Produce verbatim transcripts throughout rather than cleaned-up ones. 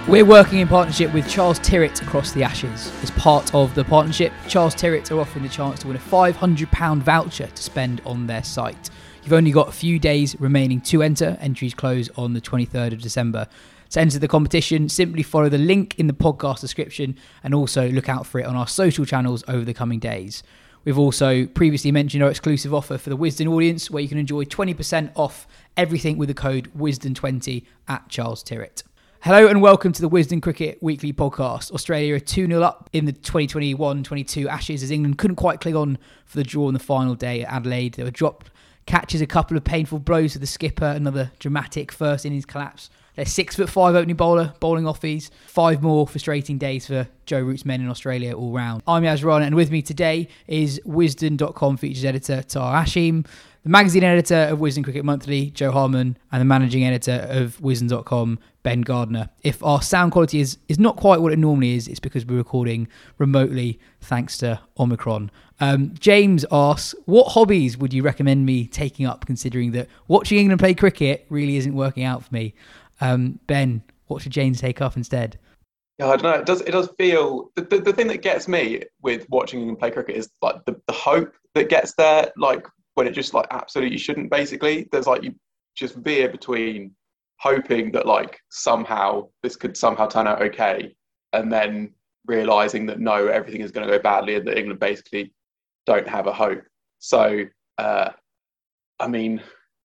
We're working in partnership with Charles Tyrwhitt across the Ashes. As part of the partnership, Charles Tyrwhitt are offering the chance to win a five hundred pounds voucher to spend on their site. You've only got a few days remaining to enter. Entries close on the twenty-third of December. To enter the competition, simply follow the link in the podcast description and also look out for it on our social channels over the coming days. We've also previously mentioned our exclusive offer for the Wisden audience, where you can enjoy twenty percent off everything with the code Wisden twenty at Charles Tyrwhitt. Hello and welcome to the Wisden Cricket Weekly Podcast. Australia are two nil up in the twenty twenty-one twenty-two Ashes as England couldn't quite cling on for the draw on the final day at Adelaide. They were dropped catches, a couple of painful blows to the skipper, another dramatic first innings collapse. Their six foot five opening bowler bowling offies, five more frustrating days for Joe Root's men in Australia all round. I'm Yaz Rana, and with me today is Wisden dot com features editor Tahir Hashim, the magazine editor of Wisden Cricket Monthly, Joe Harman, and the managing editor of Wisden dot com, Ben Gardner. If our sound quality is, is not quite what it normally is, it's because we're recording remotely thanks to Omicron. Um, James asks, what hobbies would you recommend me taking up, considering that watching England play cricket really isn't working out for me? Um, Ben, what should James take up instead? Yeah, I don't know. It does. It does feel the, the, the thing that gets me with watching England play cricket is like the, the hope that gets there. Like when it just like absolutely shouldn't. Basically, there's like you just veer between hoping that like somehow this could somehow turn out okay, and then realizing that no, everything is going to go badly, and that England basically don't have a hope. So, uh, I mean,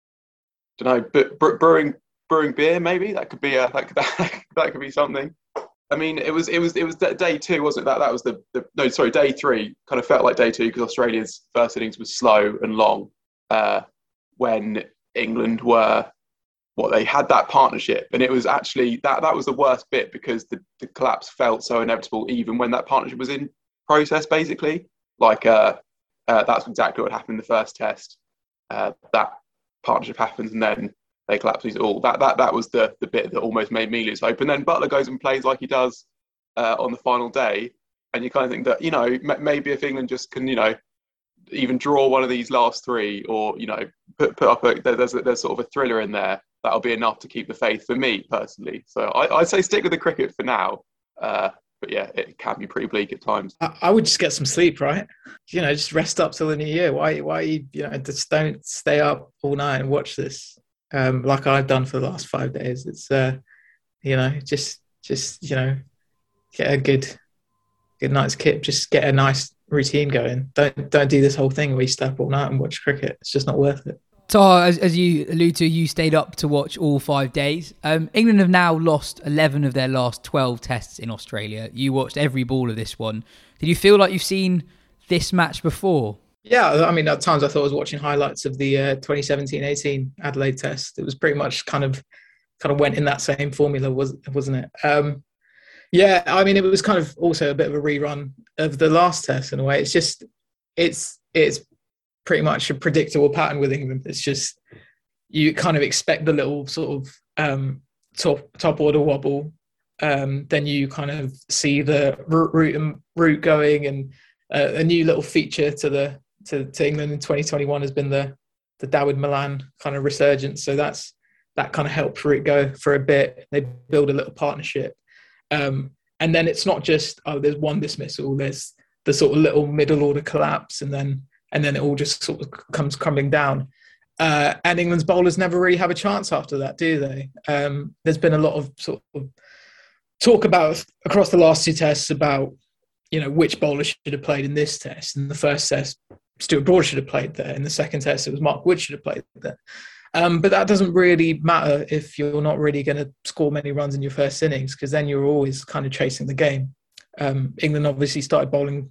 don't know, but brewing. Brewing beer, maybe that could be a that could, that, that could be something. I mean, it was it was it was day two, wasn't it? That that was the, the no, sorry, day three. Kind of felt like day two because Australia's first innings was slow and long. Uh, when England were, what they had that partnership, and it was actually that that was the worst bit because the, the collapse felt so inevitable, even when that partnership was in process. Basically, like uh, uh, that's exactly what happened in the first test. Uh, that partnership happens, and then they collapse it all. That that that was the the bit that almost made me lose hope. And then Buttler goes and plays like he does uh, on the final day, and you kind of think that you know m- maybe if England just can you know even draw one of these last three, or you know put put up a there's a, there's sort of a thriller in there, that'll be enough to keep the faith for me personally. So I, I'd say stick with the cricket for now. Uh, but yeah, it can be pretty bleak at times. I, I would just get some sleep, right? You know, just rest up till the new year. Why why you you know just don't stay up all night and watch this. Um, like I've done for the last five days. It's, uh, you know, just, just you know, get a good, good night's kip. Just get a nice routine going. Don't, don't do this whole thing where you stay up all night and watch cricket. It's just not worth it. Tahir, as, as you allude to, you stayed up to watch all five days. Um, England have now lost eleven of their last twelve tests in Australia. You watched every ball of this one. Did you feel like you've seen this match before? Yeah, I mean, at times I thought I was watching highlights of the uh, twenty seventeen eighteen Adelaide Test. It was pretty much kind of kind of went in that same formula, was, wasn't it? Um, yeah, I mean, it was kind of also a bit of a rerun of the last Test in a way. It's just, it's it's pretty much a predictable pattern with England. It's just, you kind of expect the little sort of um, top top order wobble. Um, then you kind of see the route, route, and route going, and uh, a new little feature to the To, to England in twenty twenty-one has been the the Dawid Malan kind of resurgence. So that's that kind of helped for it go for a bit. They build a little partnership, um, and then it's not just oh, there's one dismissal. There's the sort of little middle order collapse, and then and then it all just sort of comes crumbling down. Uh, and England's bowlers never really have a chance after that, do they? Um, there's been a lot of sort of talk about across the last two tests about you know which bowler should have played in this test. In the first test, Stuart Broad should have played there. In the second test, it was Mark Wood should have played there. Um, but that doesn't really matter if you're not really going to score many runs in your first innings, because then you're always kind of chasing the game. Um, England obviously started bowling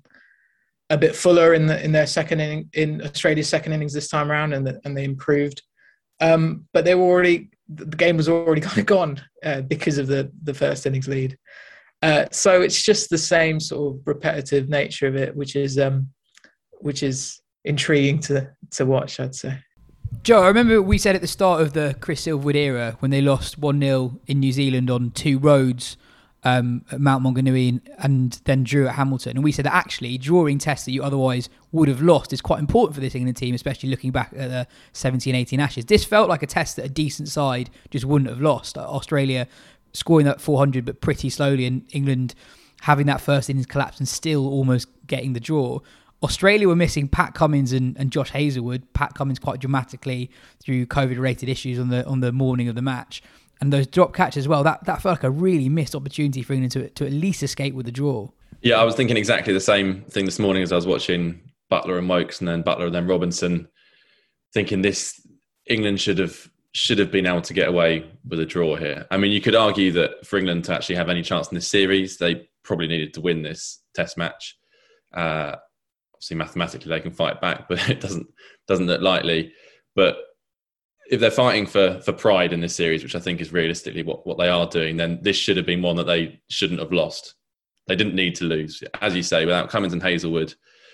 a bit fuller in the, in their second inning, in Australia's second innings this time around, and the, and they improved. Um, but they were already the game was already kind of gone uh, because of the the first innings lead. Uh, so it's just the same sort of repetitive nature of it, which is. Um, which is intriguing to to watch, I'd say. Joe, I remember we said at the start of the Chris Silverwood era, when they lost one nil in New Zealand on two roads um, at Mount Maunganui and, and then drew at Hamilton, and we said that actually drawing tests that you otherwise would have lost is quite important for this England team, especially looking back at the seventeen eighteen Ashes. This felt like a test that a decent side just wouldn't have lost. Australia scoring that four hundred but pretty slowly, and England having that first innings collapse and still almost getting the draw. Australia were missing Pat Cummins and, and Josh Hazlewood. Pat Cummins quite dramatically through COVID-related issues on the on the morning of the match. And those drop catches as well, that, that felt like a really missed opportunity for England to, to at least escape with the draw. Yeah, I was thinking exactly the same thing this morning as I was watching Buttler and Wokes and then Buttler and then Robinson, thinking this England should have should have been able to get away with a draw here. I mean, you could argue that for England to actually have any chance in this series, they probably needed to win this test match. Uh, obviously, mathematically, they can fight back, but it doesn't doesn't look likely. But if they're fighting for for pride in this series, which I think is realistically what, what they are doing, then this should have been one that they shouldn't have lost. They didn't need to lose. As you say, without Cummins and Hazlewood,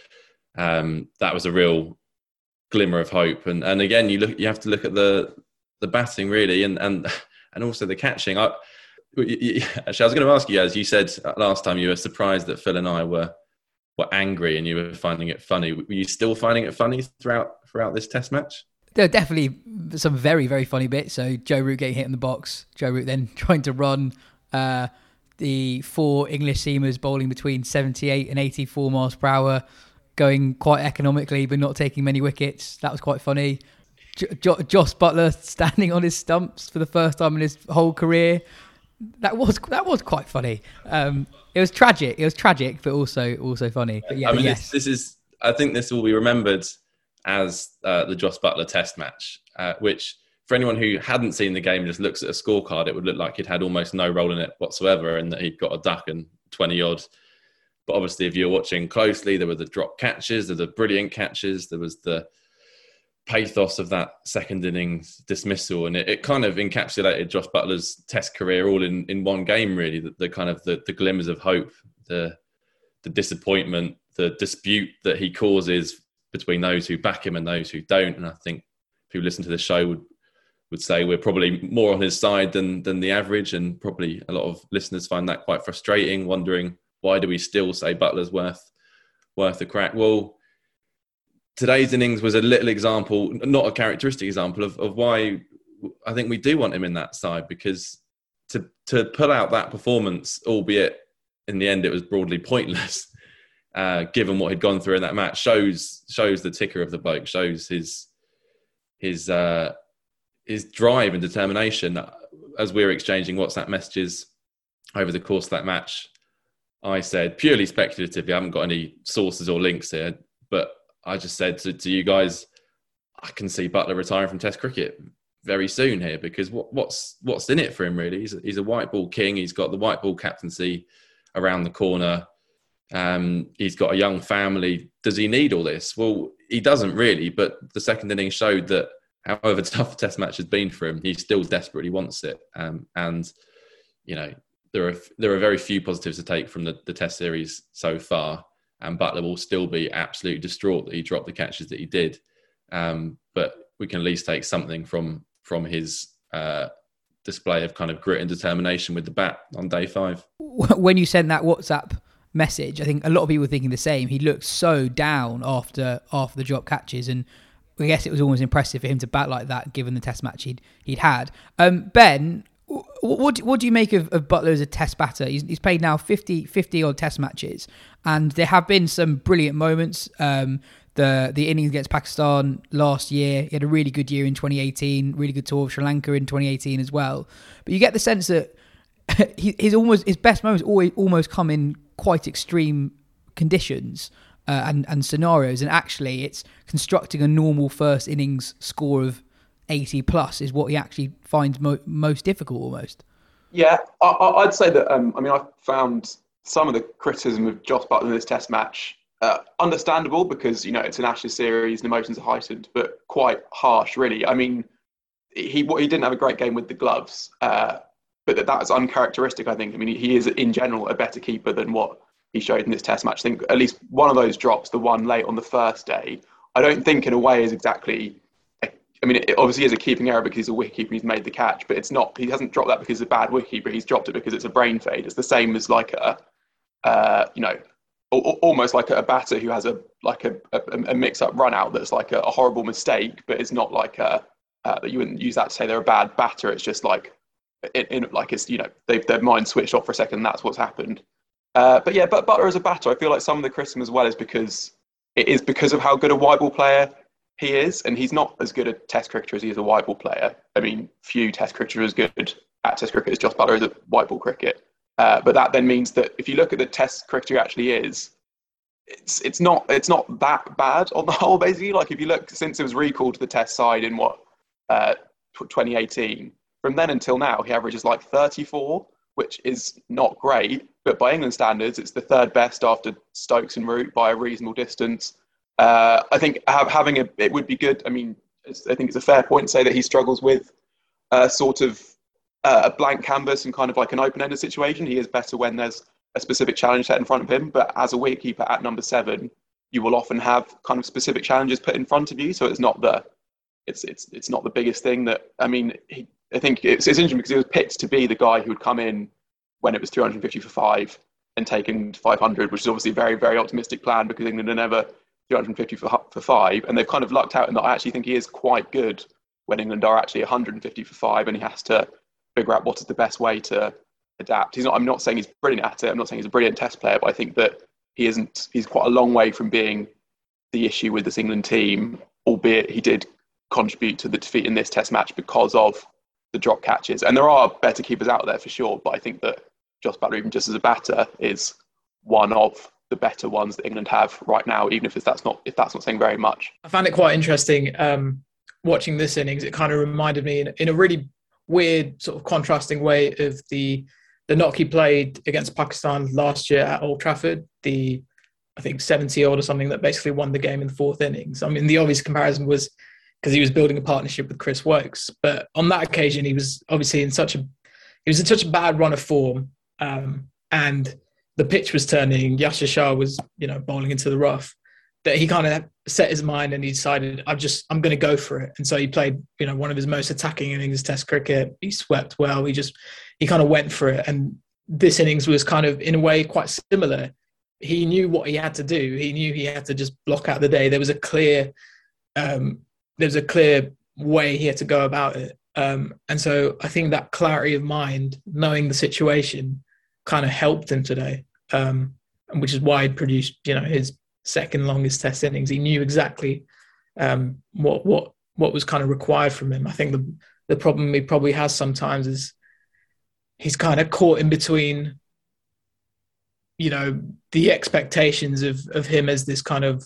um, that was a real glimmer of hope. And and again, you look, you have to look at the the batting really, and and and also the catching. I, actually, I was going to ask you guys. You said last time you were surprised that Phil and I were were angry, and you were finding it funny. Were you still finding it funny throughout throughout this Test match? There are definitely some very, very funny bits. So Joe Root getting hit in the box. Joe Root then trying to run. Uh, the four English seamers bowling between seventy-eight and eighty-four miles per hour, going quite economically but not taking many wickets. That was quite funny. J- J- Joss Buttler standing on his stumps for the first time in his whole career. That was that was quite funny. Um, it was tragic. It was tragic, but also also funny. But yeah, I mean, yes. this, this is. I think this will be remembered as uh, the Joss Buttler Test match, uh, which for anyone who hadn't seen the game and just looks at a scorecard, it would look like he'd had almost no role in it whatsoever and that he'd got a duck and twenty odd. But obviously, if you're watching closely, there were the drop catches, there were the brilliant catches, there was the pathos of that second innings dismissal, and it, it kind of encapsulated Joss Buttler's Test career all in, in one game, really. The, the kind of the, the glimmers of hope, the the disappointment, the dispute that he causes between those who back him and those who don't. And I think people listen to the show would would say we're probably more on his side than than the average, and probably a lot of listeners find that quite frustrating, wondering why do we still say Buttler's worth worth a crack. Well, today's innings was a little example, not a characteristic example of, of why I think we do want him in that side, because to to pull out that performance, albeit in the end it was broadly pointless, uh, given what he'd gone through in that match, shows shows the ticker of the bloke, shows his his uh, his drive and determination. As we were exchanging WhatsApp messages over the course of that match, I said, purely speculatively, I haven't got any sources or links here, but I just said to, to you guys, I can see Buttler retiring from Test cricket very soon here, because what, what's what's in it for him, really? He's a, he's a white ball king. He's got the white ball captaincy around the corner. Um, he's got a young family. Does he need all this? Well, he doesn't really, but the second innings showed that however tough the Test match has been for him, he still desperately wants it. Um, and, you know, there are there are very few positives to take from the, the Test series so far. And Buttler will still be absolutely distraught that he dropped the catches that he did. Um, but we can at least take something from from his uh, display of kind of grit and determination with the bat on day five. When you sent that WhatsApp message, I think a lot of people were thinking the same. He looked so down after after the drop catches, and I guess it was almost impressive for him to bat like that, given the Test match he'd he'd had. Um, Ben, what what do you make of, of Buttler as a Test batter? He's, he's played now fifty, fifty odd Test matches, and there have been some brilliant moments. Um, the the innings against Pakistan last year, he had a really good year in twenty eighteen, really good tour of Sri Lanka in twenty eighteen as well. But you get the sense that he, his almost his best moments always almost come in quite extreme conditions uh, and and scenarios, and actually it's constructing a normal first innings score of eighty plus is what he actually finds mo- most difficult almost. Yeah, I, I'd say that, um, I mean, I found some of the criticism of Joss Buttler in this Test match uh, understandable, because, you know, it's an Ashes series and emotions are heightened, but quite harsh, really. I mean, he he didn't have a great game with the gloves, uh, but that that's uncharacteristic, I think. I mean, he is, in general, a better keeper than what he showed in this Test match. I think at least one of those drops, the one late on the first day, I don't think in a way is exactly... I mean, it obviously is a keeping error because he's a wicketkeeper and he's made the catch, but it's not. He hasn't dropped that because it's a bad wicketkeeper. He's dropped it because it's a brain fade. It's the same as like a, uh, you know, almost like a batter who has a like a, a, a mix-up run out that's like a, a horrible mistake, but it's not like a uh, that you wouldn't use that to say they're a bad batter. It's just like in, in like it's you know they've their mind switched off for a second. And that's what's happened. Uh, but yeah, but Butler as a batter, I feel like some of the criticism as well is because it is because of how good a white ball player he is, and he's not as good a Test cricketer as he is a white ball player. I mean, few Test cricketers are as good at Test cricket as Jos Buttler is at white ball cricket. Uh, but that then means that if you look at the Test cricketer he actually is, it's it's not it's not that bad on the whole. Basically, like if you look since it was recalled to the Test side in what uh, twenty eighteen, from then until now, he averages like thirty-four, which is not great. But by England standards, it's the third best after Stokes and Root by a reasonable distance. Uh, I think have, having a it would be good. I mean, I think it's a fair point to say that he struggles with uh, sort of uh, a blank canvas and kind of like an open-ended situation. He is better when there's a specific challenge set in front of him. But as a wicketkeeper at number seven, you will often have kind of specific challenges put in front of you. So it's not the it's it's it's not the biggest thing that I mean. He, I think it's, it's interesting because he was picked to be the guy who would come in when it was two hundred fifty for five and taken five hundred, which is obviously a very, very optimistic plan because England are never two hundred fifty for, for five. And they've kind of lucked out in that I actually think he is quite good when England are actually one hundred fifty for five, and he has to figure out what is the best way to adapt. He's not, I'm not saying he's brilliant at it. I'm not saying he's a brilliant Test player, but I think that he isn't, he's quite a long way from being the issue with this England team, albeit he did contribute to the defeat in this Test match because of the drop catches. And there are better keepers out there for sure, but I think that Jos Buttler, even just as a batter, is one of the better ones that England have right now, even if that's not if that's not saying very much. I found it quite interesting um, watching this innings. It kind of reminded me in, in a really weird sort of contrasting way of the the knock he played against Pakistan last year at Old Trafford, the I think seventy odd or something that basically won the game in the fourth innings. I mean, the obvious comparison was because he was building a partnership with Chris Woakes, but on that occasion he was obviously in such a he was in such a bad run of form. Um, and the pitch was turning, Yasir Shah was, you know, bowling into the rough, that he kind of set his mind and he decided, I'm just, I'm going to go for it. And so he played, you know, one of his most attacking innings Test cricket. He swept well. He just, he kind of went for it. And this innings was kind of, in a way, quite similar. He knew what he had to do. He knew he had to just block out the day. There was a clear, um, there was a clear way he had to go about it. Um, and so I think that clarity of mind, knowing the situation, kind of helped him today, um, and which is why he produced, you know, his second longest Test innings. He knew exactly um, what what what was kind of required from him. I think the the problem he probably has sometimes is he's kind of caught in between, you know, the expectations of of him as this kind of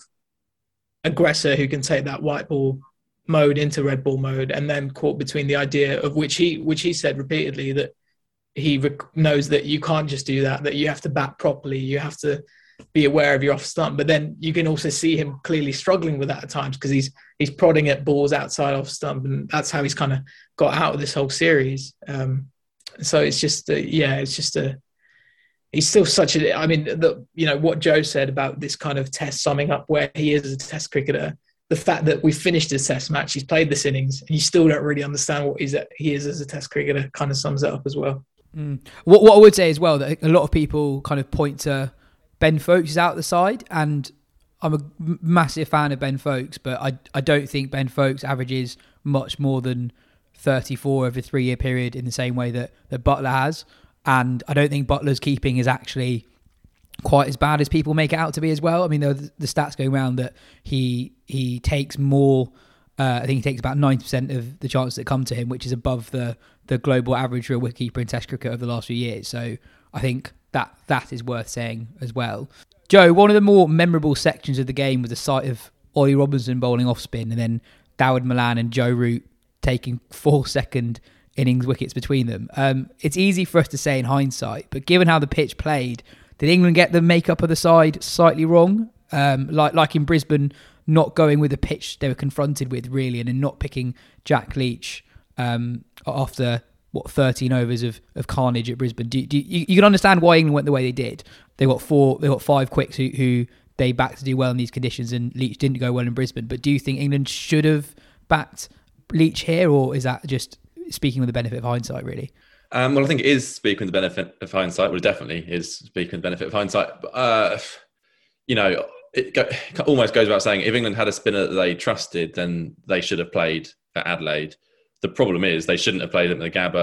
aggressor who can take that white ball mode into red ball mode, and then caught between the idea of which he which he said repeatedly that he rec- knows that you can't just do that, that you have to bat properly, you have to be aware of your off stump. But then you can also see him clearly struggling with that at times because he's he's prodding at balls outside off stump, and that's how he's kind of got out of this whole series. Um, so it's just, a, yeah, it's just a, he's still such a, I mean, the, you know, what Joe said about this kind of Test summing up where he is as a Test cricketer, the fact that we finished his Test match, he's played this innings, and you still don't really understand what he's at, he is as a Test cricketer, kind of sums it up as well. Mm. What what I would say as well, that a lot of people kind of point to Ben Foakes out the side, and I'm a massive fan of Ben Foakes, but I I don't think Ben Foakes averages much more than thirty-four over a three-year period in the same way that, that Buttler has, and I don't think Butler's keeping is actually quite as bad as people make it out to be as well. I mean, the, the stats going around that he he takes more. Uh, I think he takes about ninety percent of the chances that come to him, which is above the, the global average for a wicketkeeper in Test cricket over the last few years. So I think that that is worth saying as well. Joe, one of the more memorable sections of the game was the sight of Ollie Robinson bowling off spin, and then Dawid Malan and Joe Root taking four second innings wickets between them. Um, it's easy for us to say in hindsight, but given how the pitch played, did England get the makeup of the side slightly wrong? Um, like like in Brisbane, not going with the pitch they were confronted with, really, and then not picking Jack Leach um, after, what, thirteen overs of, of carnage at Brisbane. Do, do, you, you can understand why England went the way they did. They got four, they got five quicks who, who they backed to do well in these conditions, and Leach didn't go well in Brisbane. But do you think England should have backed Leach here, or is that just speaking with the benefit of hindsight, really? Um, well, I think it is speaking with the benefit of hindsight. Well, it definitely is speaking with the benefit of hindsight. Uh, you know, it go, almost goes without saying, if England had a spinner that they trusted, then they should have played at Adelaide. The problem is they shouldn't have played at the Gabba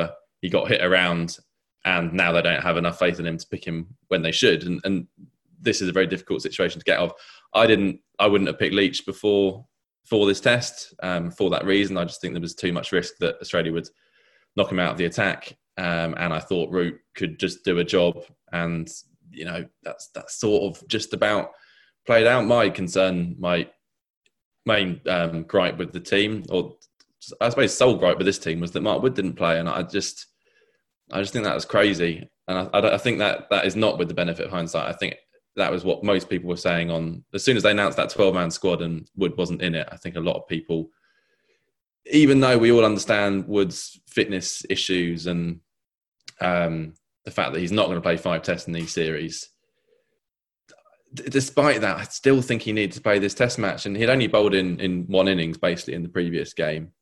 he got hit around, and now they don't have enough faith in him to pick him when they should. And, and this is a very difficult situation to get out of. I didn't, I wouldn't have picked Leach before for this test um, for that reason. I just think there was too much risk that Australia would knock him out of the attack. Um, and I thought Root could just do a job. And, you know, that's that's sort of just about played out. My concern, my main um, gripe with the team, or I suppose sole gripe with this team, was that Mark Wood didn't play. And I just, I just think that was crazy. And I, I, I think that that is not with the benefit of hindsight. I think that was what most people were saying on, as soon as they announced that twelve-man squad and Wood wasn't in it, I think a lot of people, even though we all understand Wood's fitness issues and um, the fact that he's not going to play five tests in these series, d- despite that, I still think he needed to play this test match. And he'd only bowled in, in one innings, basically, in the previous game.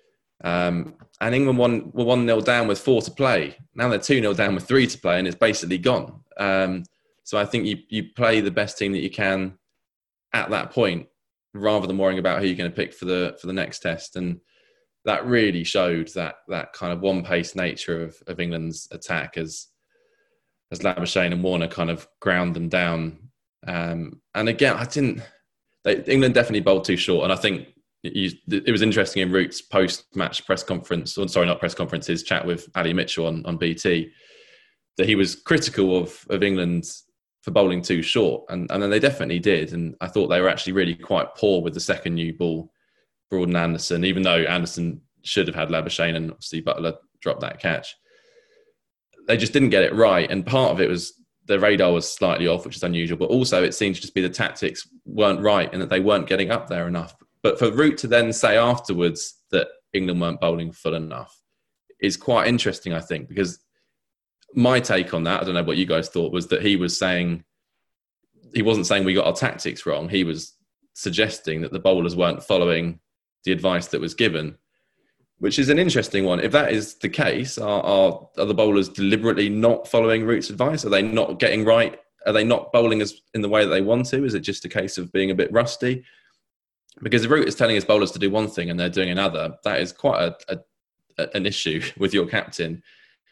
Um, and England won, were one nil down with four to play. Now they're two nil down with three to play, and it's basically gone. Um, so I think you, you play the best team that you can at that point, rather than worrying about who you're going to pick for the for the next test. And that really showed that that kind of one-pace nature of, of England's attack as as Labuschagne and Warner kind of ground them down. Um, and again, I didn't. They, England definitely bowled too short, and I think you, it was interesting in Root's post-match press conference, or sorry, not press conference, his chat with Ali Mitchell on, on B T, that he was critical of of England for bowling too short, and and then they definitely did. And I thought they were actually really quite poor with the second new ball, Broad and Anderson, even though Anderson should have had Labuschagne and obviously Butler dropped that catch. They just didn't get it right. And part of it was the radar was slightly off, which is unusual, but also it seemed to just be the tactics weren't right and that they weren't getting up there enough. But for Root to then say afterwards that England weren't bowling full enough is quite interesting, I think, because my take on that, I don't know what you guys thought, was that he was saying, he wasn't saying we got our tactics wrong. He was suggesting that the bowlers weren't following the advice that was given, which is an interesting one. If that is the case, are, are, are the bowlers deliberately not following Root's advice? Are they not getting right? Are they not bowling as in the way that they want to? Is it just a case of being a bit rusty? Because if Root is telling his bowlers to do one thing and they're doing another, that is quite a, a, an issue with your captain.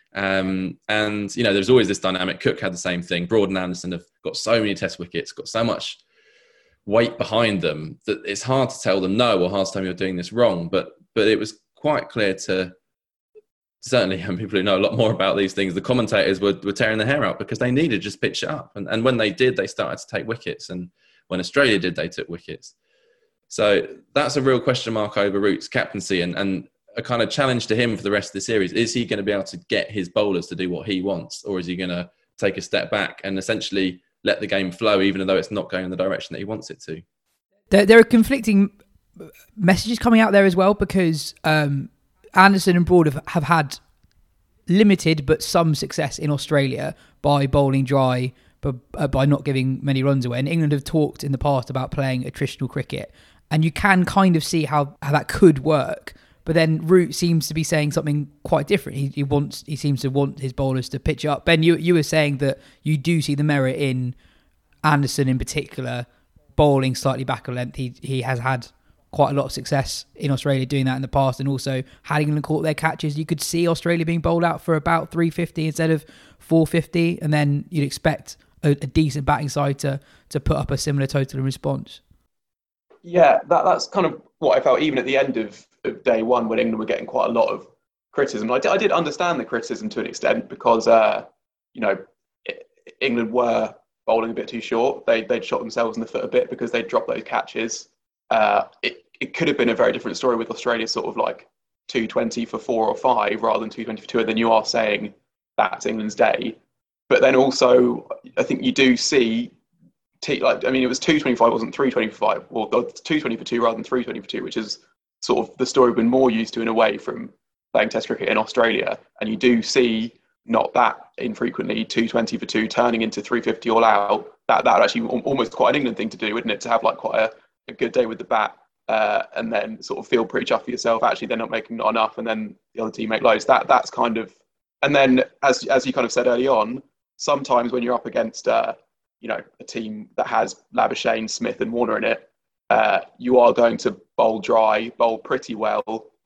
Um, and, you know, there's always this dynamic. Cook had the same thing. Broad and Anderson have got so many test wickets, got so much weight behind them that it's hard to tell them no, or hard to tell them you're doing this wrong. But but it was quite clear to, certainly, and people who know a lot more about these things, the commentators were, were tearing their hair out because they needed to just pitch it up. And, and when they did, they started to take wickets. And when Australia did, they took wickets. So that's a real question mark over Root's captaincy, and, and a kind of challenge to him for the rest of the series. Is he going to be able to get his bowlers to do what he wants, or is he going to take a step back and essentially let the game flow, even though it's not going in the direction that he wants it to? There, there are conflicting messages coming out there as well, because um, Anderson and Broad have, have had limited but some success in Australia by bowling dry, but uh, by not giving many runs away. And England have talked in the past about playing attritional cricket, and you can kind of see how, how that could work. But then Root seems to be saying something quite different. He, he wants, he seems to want his bowlers to pitch up. Ben, you you were saying that you do see the merit in Anderson in particular bowling slightly back a length. He he has had quite a lot of success in Australia doing that in the past, and also had England caught their catches, you could see Australia being bowled out for about three fifty instead of four fifty, and then you'd expect a, a decent batting side to to put up a similar total in response. Yeah, that that's kind of what I felt even at the end of, of day one, when England were getting quite a lot of criticism. I did, I did understand the criticism to an extent, because uh, you know, England were bowling a bit too short. They they'd shot themselves in the foot a bit because they dropped those catches. Uh, it it could have been a very different story with Australia, sort of like two twenty for four or five rather than two twenty for two, and then you are saying that's England's day. But then also, I think you do see. T, like I mean, it was two twenty-five, wasn't three twenty-five, or two twenty for two rather than three twenty for two, which is sort of the story we've been more used to in a way from playing Test cricket in Australia. And you do see not that infrequently two twenty for two turning into three fifty all out. That that would actually almost quite an England thing to do, wouldn't it? To have like quite a, a good day with the bat, uh, and then sort of feel pretty chuffed for yourself. Actually, they're not making not enough, and then the other team make loads. That that's kind of, and then as as you kind of said early on, sometimes when you're up against uh, you know, a team that has Labuschagne, Smith and Warner in it, uh, you are going to bowl dry, bowl pretty well,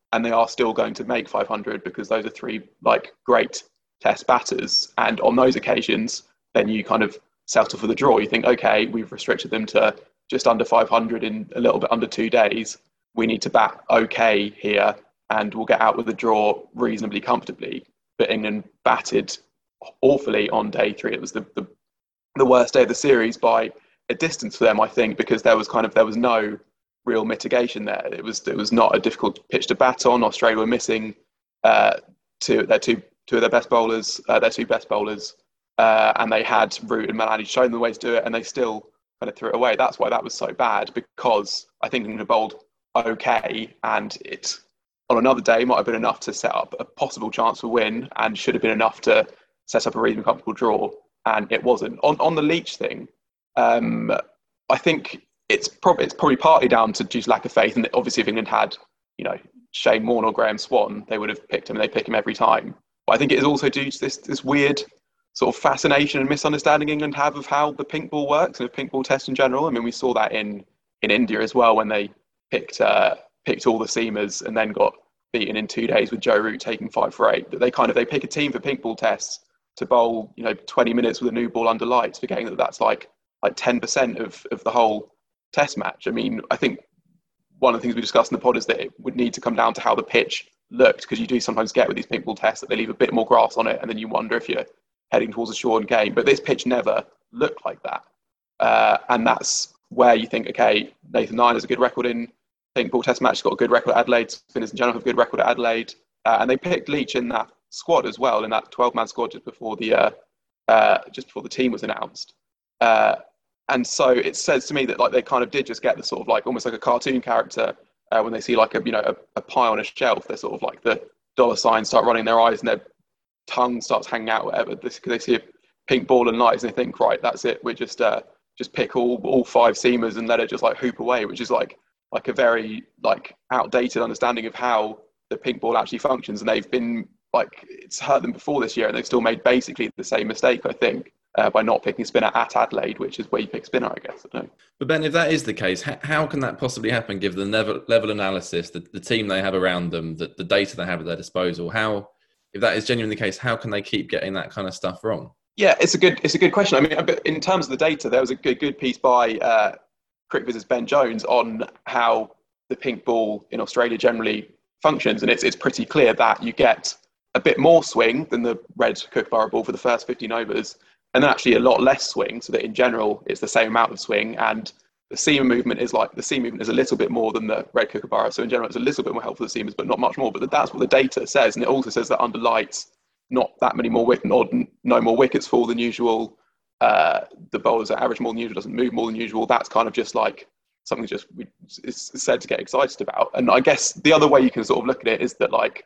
and they are still going to make five hundred because those are three like great test batters. And on those occasions, then you kind of settle for the draw. You think, okay, we've restricted them to just under five hundred in a little bit under two days. We need to bat okay here, and we'll get out with the draw reasonably comfortably. But England batted awfully on day three. It was the, the the worst day of the series by a distance for them, I think, because there was kind of there was no real mitigation there. It was it was not a difficult pitch to bat on. Australia were missing uh, two their two two of their best bowlers, uh, their two best bowlers, uh, and they had Root and Malani shown them the way to do it, and they still kind of threw it away. That's why that was so bad, because I think England bowled okay, and it on another day might have been enough to set up a possible chance for win, and should have been enough to set up a reasonably comfortable draw, and it wasn't. On on the Leach thing, um, I think it's probably it's probably partly down to just lack of faith, and obviously if England had, you know, Shane Warne or Graham Swan, they would have picked him, and they pick him every time. But I think it is also due to this this weird sort of fascination and misunderstanding England have of how the pink ball works and of pink ball test in general. I mean, we saw that in in India as well, when they picked uh, picked all the seamers and then got beaten in two days with Joe Root taking five for eight. That they kind of they pick a team for pink ball tests to bowl, you know, twenty minutes with a new ball under lights, forgetting that that's like like ten percent of of the whole test match. I mean, I think one of the things we discussed in the pod is that it would need to come down to how the pitch looked, because you do sometimes get with these pink ball tests that they leave a bit more grass on it, and then you wonder if you're heading towards a shortened game. But this pitch never looked like that, uh, and that's where you think, okay, Nathan Lyon has a good record in pink ball test match, got a good record at Adelaide, spinners in general have a good record at Adelaide, uh, and they picked Leach in that squad as well, in that twelve-man squad just before the uh, uh, just before the team was announced. Uh, and so it says to me that like they kind of did just get the sort of like almost like a cartoon character uh, when they see like a you know a, a pie on a shelf. They're sort of like the dollar signs start running their eyes and their tongue starts hanging out, whatever. This because they see a pink ball and lights and they think, right, that's it. We're just uh, just pick all all five seamers and let it just like hoop away, which is like like a very like outdated understanding of how the pink ball actually functions. And they've been like it's hurt them before this year, and they've still made basically the same mistake, I think, uh, by not picking a spinner at Adelaide, which is where you pick spinner, I guess. I don't know. But Ben, if that is the case, how, how can that possibly happen, given the level, level analysis, the, the team they have around them, the, the data they have at their disposal? How, if that is genuinely the case, how can they keep getting that kind of stuff wrong? Yeah, it's a good it's a good question. I mean, in terms of the data, there was a good, good piece by uh, CricViz's Ben Jones on how the pink ball in Australia generally functions, and it's it's pretty clear that you get a bit more swing than the red Kookaburra ball for the first fifteen overs, and then actually a lot less swing, so that in general it's the same amount of swing, and the seamer movement is like the seam movement is a little bit more than the red Kookaburra, so in general it's a little bit more helpful for the seamers, but not much more. But that's what the data says, and it also says that under lights, not that many more wickets, or no more wickets fall than usual. Uh, the bowlers that average more than usual, doesn't move more than usual. That's kind of just like something just we, it's said to get excited about. And I guess the other way you can sort of look at it is that like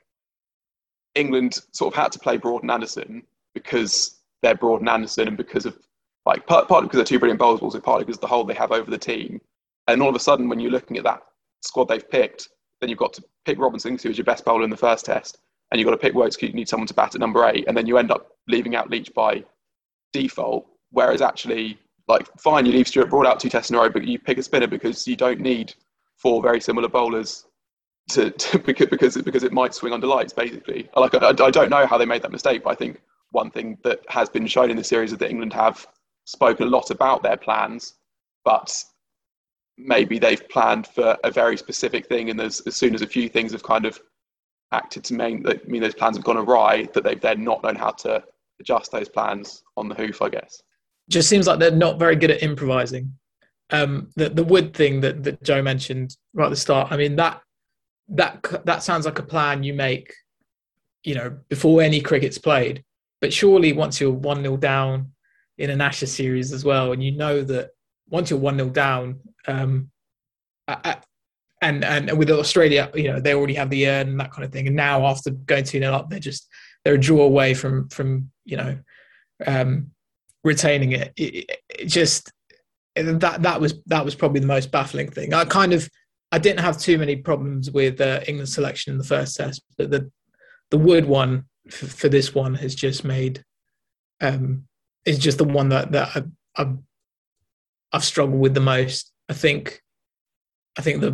England sort of had to play Broad and Anderson because they're Broad and Anderson, and because of like part, partly because they're two brilliant bowlers, but also partly because of the hold they have over the team. And all of a sudden, when you're looking at that squad they've picked, then you've got to pick Robinson, who was your best bowler in the first test, and you've got to pick Woakes because you need someone to bat at number eight, and then you end up leaving out Leach by default. Whereas actually, like, fine, you leave Stuart Broad out two tests in a row, but you pick a spinner because you don't need four very similar bowlers to, to because because it, because it might swing under lights, basically. Like, I, I don't know how they made that mistake, but I think one thing that has been shown in the series is that England have spoken a lot about their plans, but maybe they've planned for a very specific thing, and there's, as soon as a few things have kind of acted to mean that mean those plans have gone awry, that they've then not known how to adjust those plans on the hoof, I guess. Just seems like they're not very good at improvising. Um, the the Wood thing that, that Joe mentioned right at the start, I mean, that that that sounds like a plan you make, you know, before any cricket's played. But surely once you're one nil down in an Ashes series as well, and you know that once you're one nil down, um, I, and and with Australia, you know, they already have the earn and that kind of thing. And now after going two nil up, they're just they're a draw away from from you know um, retaining it. It, it just that that was that was probably the most baffling thing. I kind of I didn't have too many problems with uh, England's selection in the first test, but the the Wood one for, for this one has just made um, is just the one that that I, I've I've struggled with the most. I think I think the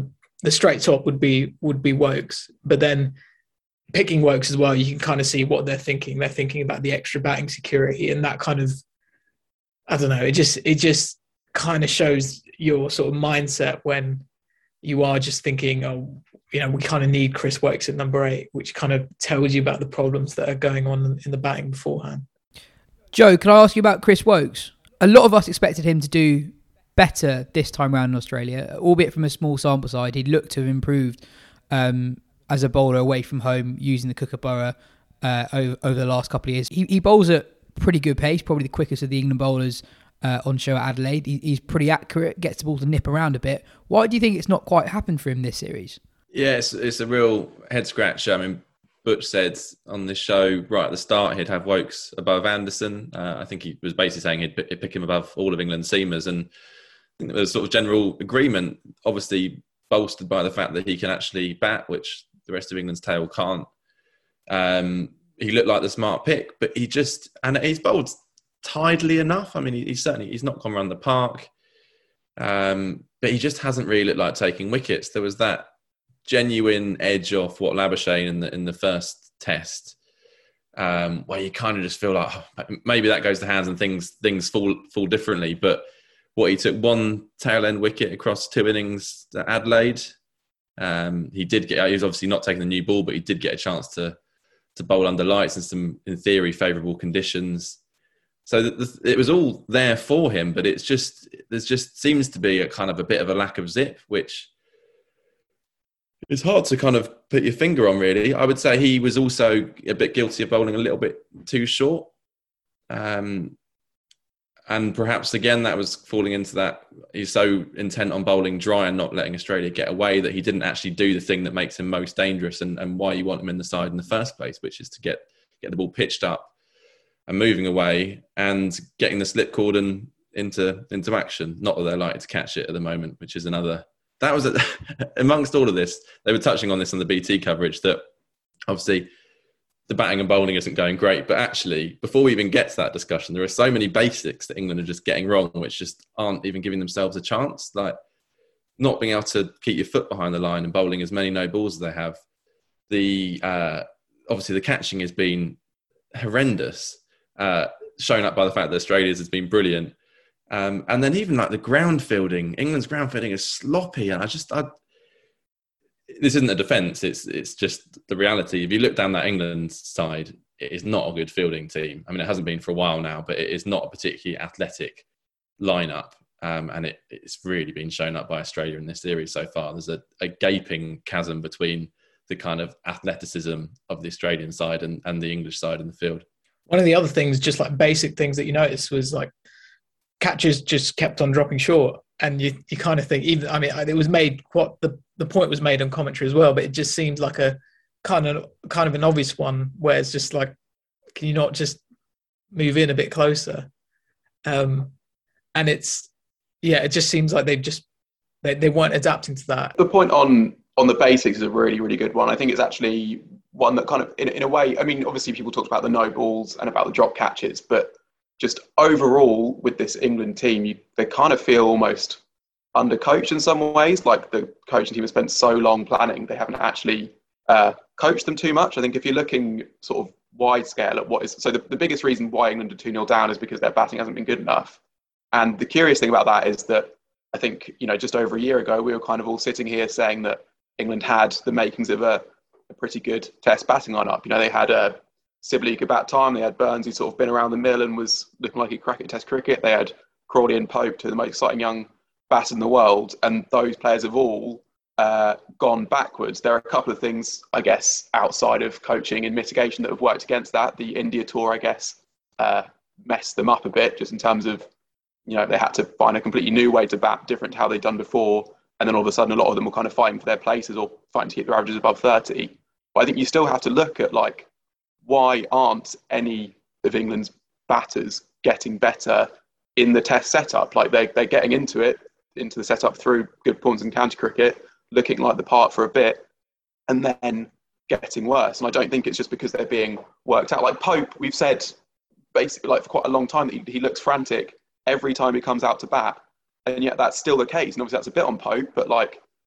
the straight top would be would be Woakes, but then picking Woakes as well, you can kind of see what they're thinking. They're thinking about the extra batting security and that kind of, I don't know, it just it just kind of shows your sort of mindset when you are just thinking, oh, you know, we kind of need Chris Woakes at number eight, which kind of tells you about the problems that are going on in the batting beforehand. Joe, can I ask you about Chris Woakes? A lot of us expected him to do better this time around in Australia, albeit from a small sample side. He looked to have improved um, as a bowler away from home using the Kookaburra uh, over, over the last couple of years. He, he bowls at pretty good pace, probably the quickest of the England bowlers uh, on show at Adelaide. He, he's pretty accurate, gets the ball to nip around a bit. Why do you think it's not quite happened for him this series? Yeah, it's, it's a real head scratcher. I mean, Butch said on this show right at the start he'd have Woakes above Anderson. Uh, I think he was basically saying he'd pick, he'd pick him above all of England's seamers, and I think there was sort of general agreement, obviously bolstered by the fact that he can actually bat, which the rest of England's tail can't. Um, he looked like the smart pick, but he just, and he's bowled tidily enough. I mean, he, he's certainly, he's not gone around the park, um, but he just hasn't really looked like taking wickets. There was that genuine edge off what Labuschagne in the in the first test, um, where you kind of just feel like oh, maybe that goes to hands and things things fall fall differently. But what he took one tail end wicket across two innings at Adelaide. Um, he did get. He was obviously not taking the new ball, but he did get a chance to to bowl under lights in some, in theory, favourable conditions. So the, the, it was all there for him, but it's just there's just seems to be a kind of a bit of a lack of zip, which it's hard to kind of put your finger on, really. I would say he was also a bit guilty of bowling a little bit too short. Um, and perhaps, again, that was falling into that. He's so intent on bowling dry and not letting Australia get away that he didn't actually do the thing that makes him most dangerous and, and why you want him in the side in the first place, which is to get, get the ball pitched up and moving away and getting the slip cordon into, into action. Not that they're likely to catch it at the moment, which is another... That was, a, amongst all of this, they were touching on this on the B T coverage, that obviously the batting and bowling isn't going great. But actually, before we even get to that discussion, there are so many basics that England are just getting wrong, which just aren't even giving themselves a chance. Like not being able to keep your foot behind the line and bowling as many no balls as they have. The uh, obviously, the catching has been horrendous, uh, shown up by the fact that Australia's has been brilliant. Um, and then even like the ground fielding, England's ground fielding is sloppy. And I just, I, this isn't a defence. It's it's just the reality. If you look down that England side, it is not a good fielding team. I mean, it hasn't been for a while now, but it is not a particularly athletic lineup. Um, and it, it's really been shown up by Australia in this series so far. There's a, a gaping chasm between the kind of athleticism of the Australian side and, and the English side in the field. One of the other things, just like basic things that you noticed, was like catches just kept on dropping short, and you you kind of think, even I mean, it was made what the the point was made on commentary as well, but it just seemed like a kind of kind of an obvious one where it's just like, can you not just move in a bit closer? Um, and it's yeah, it just seems like they've just they they weren't adapting to that. The point on on the basics is a really really good one. I think it's actually one that kind of in in a way. I mean, obviously people talked about the no balls and about the drop catches, but just overall with this England team, you, they kind of feel almost undercoached in some ways. Like the coaching team has spent so long planning, they haven't actually uh, coached them too much. I think if you're looking sort of wide scale at what is... So the, the biggest reason why England are two nil down is because their batting hasn't been good enough. And the curious thing about that is that I think, you know, just over a year ago, we were kind of all sitting here saying that England had the makings of a, a pretty good test batting lineup. You know, they had a Sibley could bat time. They had Burns, who'd sort of been around the mill and was looking like he'd crack at Test cricket. They had Crawley and Pope, two of the most exciting young batters in the world. And those players have all uh, gone backwards. There are a couple of things, I guess, outside of coaching and mitigation that have worked against that. The India tour, I guess, uh, messed them up a bit, just in terms of, you know, they had to find a completely new way to bat, different to how they'd done before. And then all of a sudden, a lot of them were kind of fighting for their places or fighting to keep their averages above thirty. But I think you still have to look at, like, why aren't any of England's batters getting better in the test setup? Like they, they're getting into it, into the setup through good performance in county cricket, looking like the part for a bit, and then getting worse. And I don't think it's just because they're being worked out. Like Pope, we've said basically like for quite a long time that he, he looks frantic every time he comes out to bat. And yet that's still the case. And obviously that's a bit on Pope, but like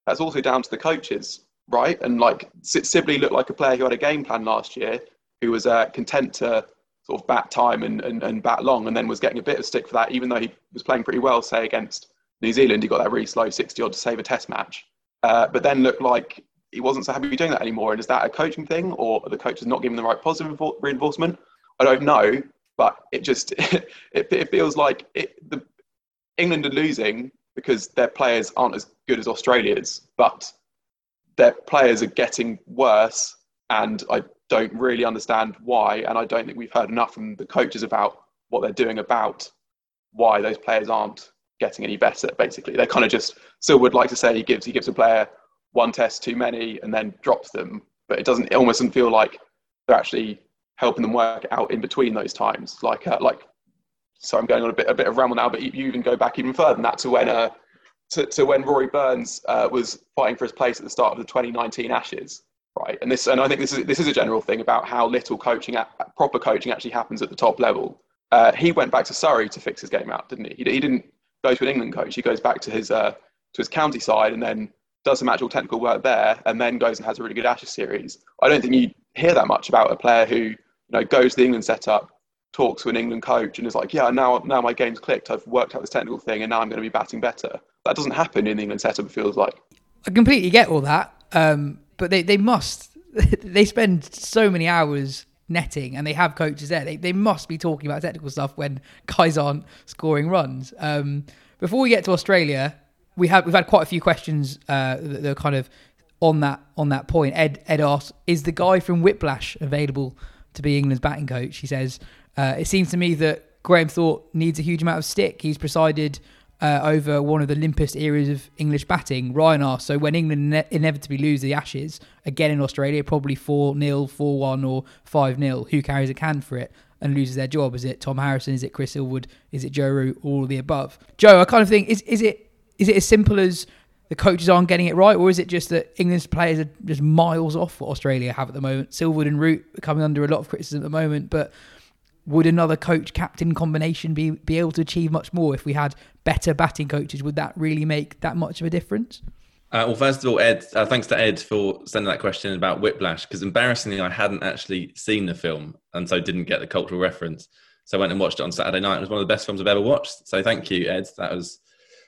that's also down to the coaches, right? And like Sibley looked like a player who had a game plan last year, who was uh, content to sort of bat time and, and, and bat long, and then was getting a bit of stick for that, even though he was playing pretty well, say, against New Zealand. He got that really slow sixty odd to save a test match. Uh, but then looked like he wasn't so happy doing that anymore. And is that a coaching thing, or are the coaches not giving the right positive reinforcement? I don't know, but it just, it, it feels like it, the England are losing because their players aren't as good as Australia's, but their players are getting worse, and I don't really understand why, and I don't think we've heard enough from the coaches about what they're doing about why those players aren't getting any better. Basically, they kind of just still would like to say he gives he gives a player one test too many and then drops them, but it doesn't. It almost doesn't feel like they're actually helping them work out in between those times. Like uh, like, so I'm going on a bit a bit of ramble now, but you, you even go back even further than that to when uh to, to when Rory Burns uh, was fighting for his place at the start of the twenty nineteen Ashes. Right, and this, and I think this is this is a general thing about how little coaching, proper coaching, actually happens at the top level. Uh, he went back to Surrey to fix his game out, didn't he? He, he didn't go to an England coach. He goes back to his uh, to his county side and then does some actual technical work there, and then goes and has a really good Ashes series. I don't think you hear that much about a player who, you know, goes to the England setup, talks to an England coach, and is like, yeah, now now my game's clicked. I've worked out this technical thing, and now I'm going to be batting better. That doesn't happen in the England setup. It feels like. I completely get all that, um, but they they must. They spend so many hours netting, and they have coaches there. They they must be talking about technical stuff when guys aren't scoring runs. Um, before we get to Australia, we have we've had quite a few questions uh, that are kind of on that on that point. Ed Ed asks, is the guy from Whiplash available to be England's batting coach? He says, uh, it seems to me that Graham Thorpe needs a huge amount of stick. He's presided Uh, over one of the limpest eras of English batting. Ryan asks, so when England ne- inevitably lose the Ashes, again in Australia, probably four nil, four one or five nil, who carries a can for it and loses their job? Is it Tom Harrison? Is it Chris Ilwood? Is it Joe Root? All of the above? Joe, I kind of think, is is it is it as simple as the coaches aren't getting it right, or is it just that England's players are just miles off what Australia have at the moment? Silwood and Root are coming under a lot of criticism at the moment, but would another coach-captain combination be, be able to achieve much more if we had better batting coaches? Would that really make that much of a difference? Uh, well, first of all, Ed, uh, thanks to Ed for sending that question about Whiplash, because embarrassingly, I hadn't actually seen the film and so didn't get the cultural reference. So I went and watched it on Saturday night. It was one of the best films I've ever watched. So thank you, Ed. That was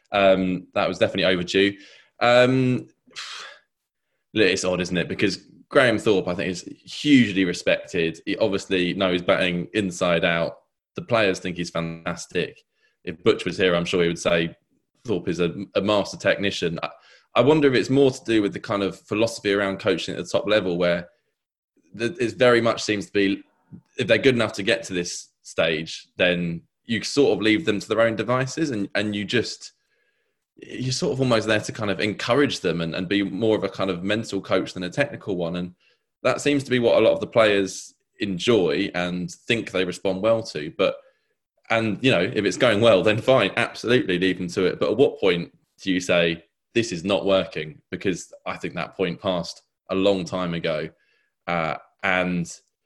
um, that was definitely overdue. Um, it's odd, isn't it? Because Graham Thorpe, I think, is hugely respected. He obviously knows batting inside out. The players think he's fantastic. If Butch was here, I'm sure he would say Thorpe is a, a master technician. I, I wonder if it's more to do with the kind of philosophy around coaching at the top level, where the, it very much seems to be, if they're good enough to get to this stage, then you sort of leave them to their own devices, and, and you just... you're sort of almost there to kind of encourage them and, and be more of a kind of mental coach than a technical one. And that seems to be what a lot of the players enjoy and think they respond well to. But, and, you know, if it's going well, then fine, absolutely leave them to it. But at what point do you say, this is not working? Because I think that point passed a long time ago. Uh, and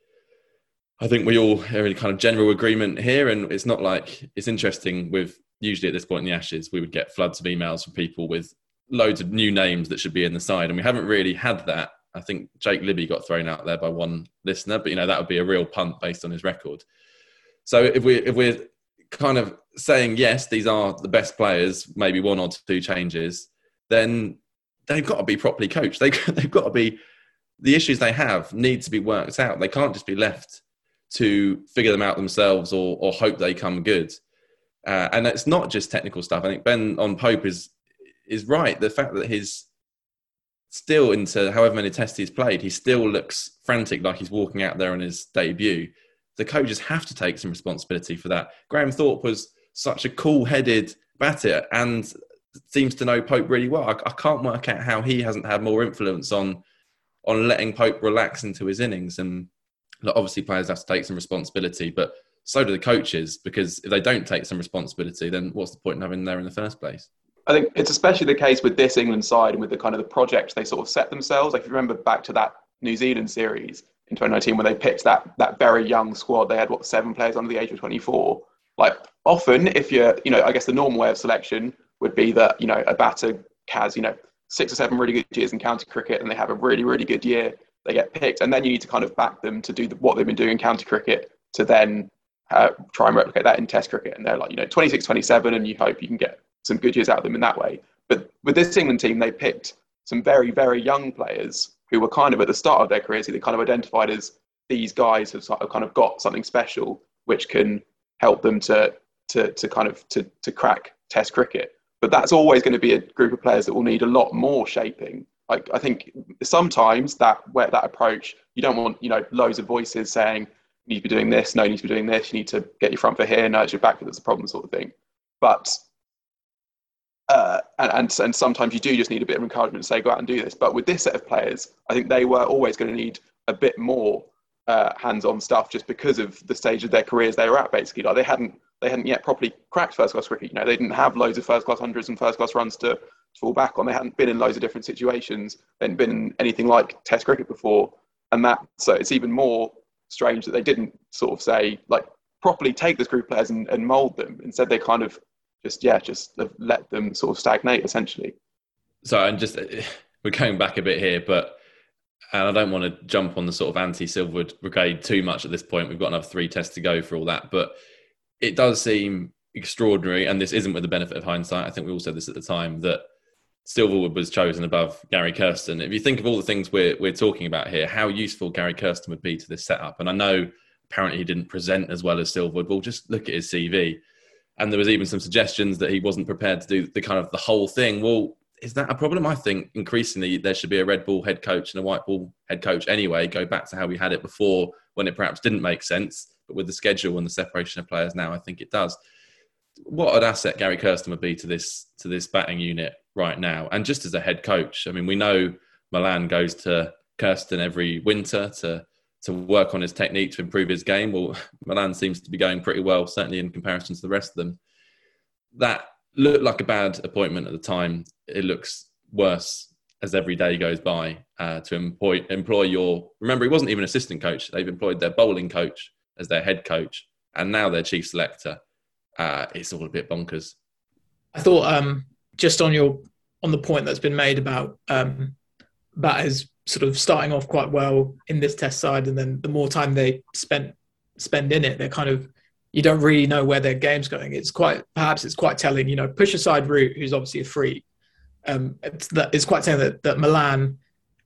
I think we all are in kind of general agreement here. And it's not like, it's interesting with, usually at this point in the Ashes, we would get floods of emails from people with loads of new names that should be in the side. And we haven't really had that. I think Jake Libby got thrown out there by one listener, but, you know, that would be a real punt based on his record. So if, we, if we're kind of saying, yes, these are the best players, maybe one or two changes, then they've got to be properly coached. They, they've got to be, the issues they have need to be worked out. They can't just be left to figure them out themselves or, or hope they come good. Uh, and it's not just technical stuff. I think Ben on Pope is is right. The fact that he's still, into however many tests he's played, he still looks frantic, like he's walking out there on his debut. The coaches have to take some responsibility for that. Graham Thorpe was such a cool-headed batter and seems to know Pope really well. I, I can't work out how he hasn't had more influence on on letting Pope relax into his innings. And look, obviously players have to take some responsibility, but so do the coaches, because if they don't take some responsibility, then what's the point in having them there in the first place? I think it's especially the case with this England side and with the kind of the project they sort of set themselves. Like if you remember back to that New Zealand series in twenty nineteen, where they picked that that very young squad, they had what, seven players under the age of twenty-four. Like often, if you're, you know, I guess the normal way of selection would be that, you know, a batter has, you know, six or seven really good years in county cricket and they have a really, really good year, they get picked. And then you need to kind of back them to do the, what they've been doing in county cricket to then uh, try and replicate that in test cricket. And they're like, you know, twenty-six, twenty-seven, and you hope you can get some good years out of them in that way. But with this England team, they picked some very, very young players who were kind of at the start of their careers, who they kind of identified as these guys have sort of kind of got something special, which can help them to to to kind of to to crack test cricket. But that's always going to be a group of players that will need a lot more shaping. Like, I think sometimes that where that approach, you don't want, you know, loads of voices saying, you need to be doing this, no, you need to be doing this, you need to get your front foot here, no, it's your back foot that's the problem, sort of thing. But uh, and, and and sometimes you do just need a bit of encouragement to say, go out and do this. But with this set of players, I think they were always going to need a bit more uh, hands-on stuff, just because of the stage of their careers they were at. Basically, like they hadn't they hadn't yet properly cracked first-class cricket. You know, they didn't have loads of first-class hundreds and first-class runs to, to fall back on. They hadn't been in loads of different situations. They hadn't been in anything like Test cricket before, and that so it's even more strange that they didn't sort of say, like, properly take this group of players and, and mould them. Instead, they kind of just yeah just let them sort of stagnate essentially. So, and just we're going back a bit here, but and I don't want to jump on the sort of anti-Silverwood brigade too much at this point. We've got another three tests to go for all that, but it does seem extraordinary, and this isn't with the benefit of hindsight. I think we all said this at the time, that Silverwood was chosen above Gary Kirsten. If you think of all the things we're we're talking about here, how useful Gary Kirsten would be to this setup. And I know apparently he didn't present as well as Silverwood. Well, just look at his C V. And there was even some suggestions that he wasn't prepared to do the kind of the whole thing. Well, is that a problem? I think increasingly there should be a red ball head coach and a white ball head coach anyway. Go back to how we had it before, when it perhaps didn't make sense. But with the schedule and the separation of players now, I think it does. What an asset Gary Kirsten would be to this to this batting unit right now. And just as a head coach, I mean, we know Milan goes to Kirsten every winter to to work on his technique to improve his game. Well, Milan seems to be going pretty well, certainly in comparison to the rest of them. That looked like a bad appointment at the time. It looks worse as every day goes by uh, to employ, employ your... Remember, he wasn't even assistant coach. They've employed their bowling coach as their head coach, and now their chief selector. Uh, it's all a bit bonkers. I thought um, just on your on the point that's been made about um, batters sort of starting off quite well in this test side, and then the more time they spent spend in it, they're kind of, you don't really know where their game's going. It's quite, perhaps it's quite telling, you know, push aside Root, who's obviously a freak. Um, it's, that, it's quite telling that, that Milan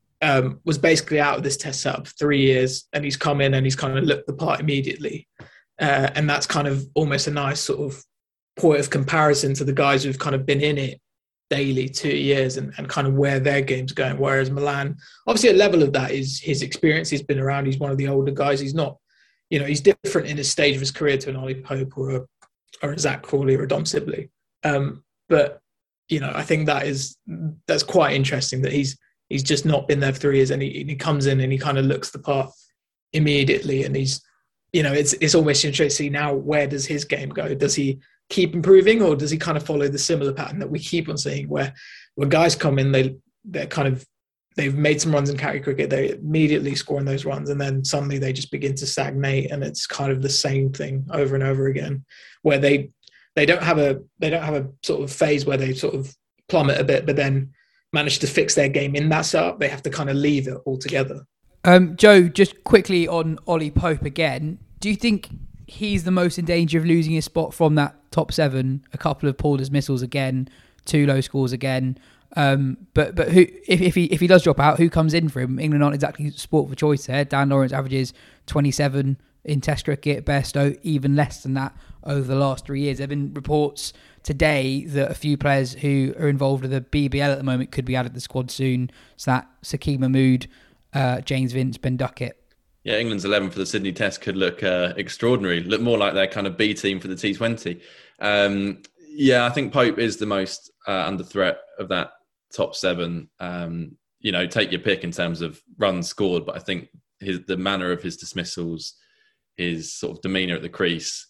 um, was basically out of this test setup for three years, and he's come in and he's kind of looked the part immediately. Uh, and that's kind of almost a nice sort of point of comparison to the guys who've kind of been in it daily two years and, and kind of where their game's going. Whereas Milan, obviously a level of that is his experience. He's been around. He's one of the older guys. He's not, you know, he's different in his stage of his career to an Ollie Pope or a, or a Zach Crawley or a Dom Sibley. Um, but, you know, I think that is, that's quite interesting that he's, he's just not been there for three years and he, he comes in and he kind of looks the part immediately. And he's, you know, it's, it's almost interesting to see now, where does his game go? Does he keep improving, or does he kind of follow the similar pattern that we keep on seeing, where when guys come in, they they're kind of they've made some runs in county cricket, they're immediately scoring those runs, and then suddenly they just begin to stagnate, and it's kind of the same thing over and over again, where they they don't have a they don't have a sort of phase where they sort of plummet a bit, but then manage to fix their game in that setup. They have to kind of leave it altogether. Um, Joe, just quickly on Ollie Pope again. Do you think he's the most in danger of losing his spot from that top seven? A couple of poor dismissals again, two low scores again. Um, but but who if, if he if he does drop out, who comes in for him? England aren't exactly sport for choice there. Dan Lawrence averages twenty-seven in Test cricket. Bairstow even less than that over the last three years. There have been reports today that a few players who are involved with the B B L at the moment could be added to the squad soon. So that Sakeem Mahmood, uh, James Vince, Ben Duckett. Yeah, England's eleven for the Sydney Test could look uh, extraordinary, look more like their kind of B team for the T twenty. Um, yeah, I think Pope is the most uh, under threat of that top seven. Um, you know, take your pick in terms of runs scored, but I think his, the manner of his dismissals, his sort of demeanour at the crease,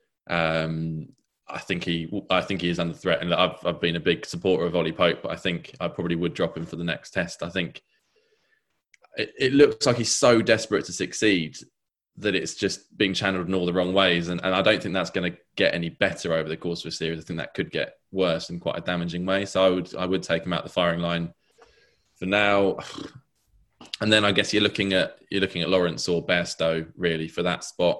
um, I think he, I think he is under threat. And I've, I've been a big supporter of Ollie Pope, but I think I probably would drop him for the next test. I think it, it looks like he's so desperate to succeed that it's just being channeled in all the wrong ways. And, and I don't think that's going to get any better over the course of a series. I think that could get worse in quite a damaging way. So I would I would take him out the firing line for now. And then I guess you're looking at you're looking at Lawrence or Bairstow really for that spot.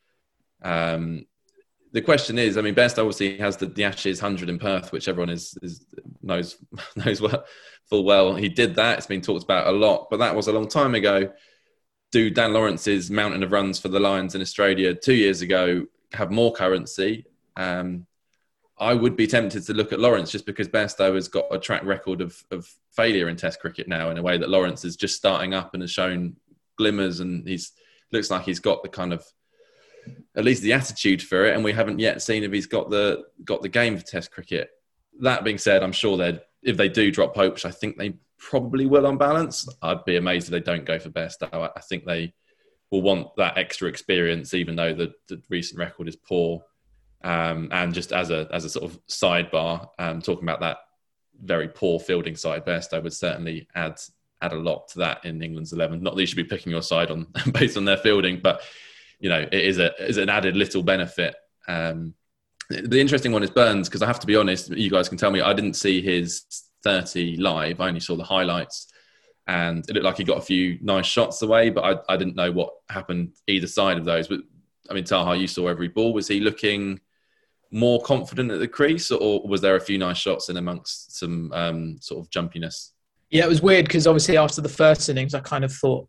Um, the question is, I mean, Bairstow obviously has the, the Ashes one hundred in Perth, which everyone is, is knows knows well, full well. He did that. It's been talked about a lot, but that was a long time ago. Do Dan Lawrence's mountain of runs for the Lions in Australia two years ago have more currency? Um, I would be tempted to look at Lawrence just because Bairstow has got a track record of, of failure in Test cricket now, in a way that Lawrence is just starting up and has shown glimmers, and he's looks like he's got the kind of at least the attitude for it, and we haven't yet seen if he's got the got the game for Test cricket. That being said, I'm sure that if they do drop Pope, which I think they probably will on balance, I'd be amazed if they don't go for Bairstow. I think they will want that extra experience, even though the, the recent record is poor. Um, and just as a as a sort of sidebar, um, talking about that very poor fielding side, Bairstow would certainly add add a lot to that in England's eleven. Not that you should be picking your side on based on their fielding, but you know it is a is an added little benefit. Um, the interesting one is Burns, because I have to be honest, you guys can tell me, I didn't see his thirty live. I only saw the highlights, and it looked like he got a few nice shots away, but I, I didn't know what happened either side of those. But I mean, Taha, you saw every ball. Was he looking more confident at the crease, or was there a few nice shots in amongst some um, sort of jumpiness? Yeah, it was weird because obviously after the first innings, I kind of thought,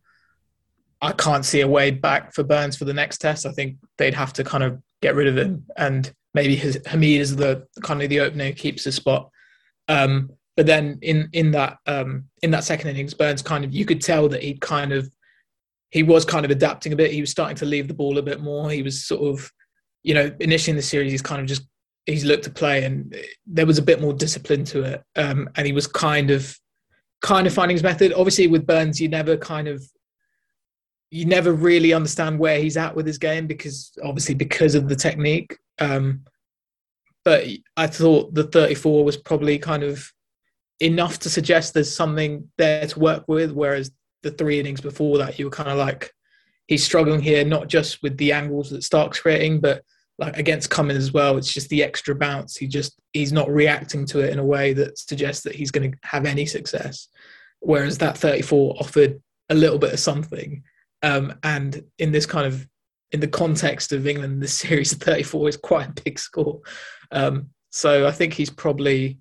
I can't see a way back for Burns for the next test. I think they'd have to kind of get rid of him, and maybe his, Hamid is the kind of the opener who keeps his spot. Um, but then in in that um, in that second innings, Burns kind of, you could tell that he kind of he was kind of adapting a bit. He was starting to leave the ball a bit more. He was sort of, you know, initially in the series, he's kind of just, he's looked to play, and there was a bit more discipline to it. Um, and he was kind of, kind of finding his method. Obviously with Burns, you never kind of, you never really understand where he's at with his game, because obviously because of the technique. Um, but I thought the thirty-four was probably kind of enough to suggest there's something there to work with. Whereas the three innings before that, you were kind of like, he's struggling here, not just with the angles that Stark's creating, but like against Cummins as well. It's just the extra bounce. He just, he's not reacting to it in a way that suggests that he's going to have any success. Whereas that thirty-four offered a little bit of something. Um, and in this kind of, in the context of England, this series of thirty-four is quite a big score. Um, so I think he's probably,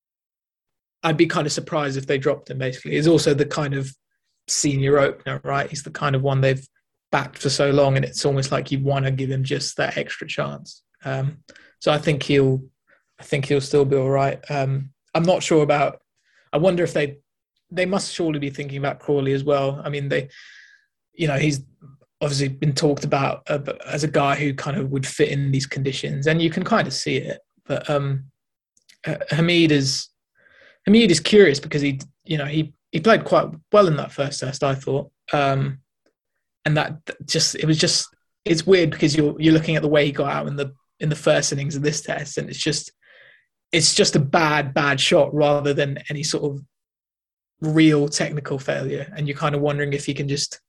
I'd be kind of surprised if they dropped him, basically. He's also the kind of senior opener, right? He's the kind of one they've backed for so long, and it's almost like you want to give him just that extra chance. Um, so I think he'll, I think he'll still be all right. Um, I'm not sure about, I wonder if they, they must surely be thinking about Crawley as well. I mean, they, you know, he's obviously been talked about uh, as a guy who kind of would fit in these conditions, and you can kind of see it. But um, uh, Hamid is Hamid is curious because he, you know, he he played quite well in that first test, I thought, um, and that just it was just it's weird because you're you're looking at the way he got out in the in the first innings of this test, and it's just it's just a bad bad shot rather than any sort of real technical failure, and you're kind of wondering if he can just.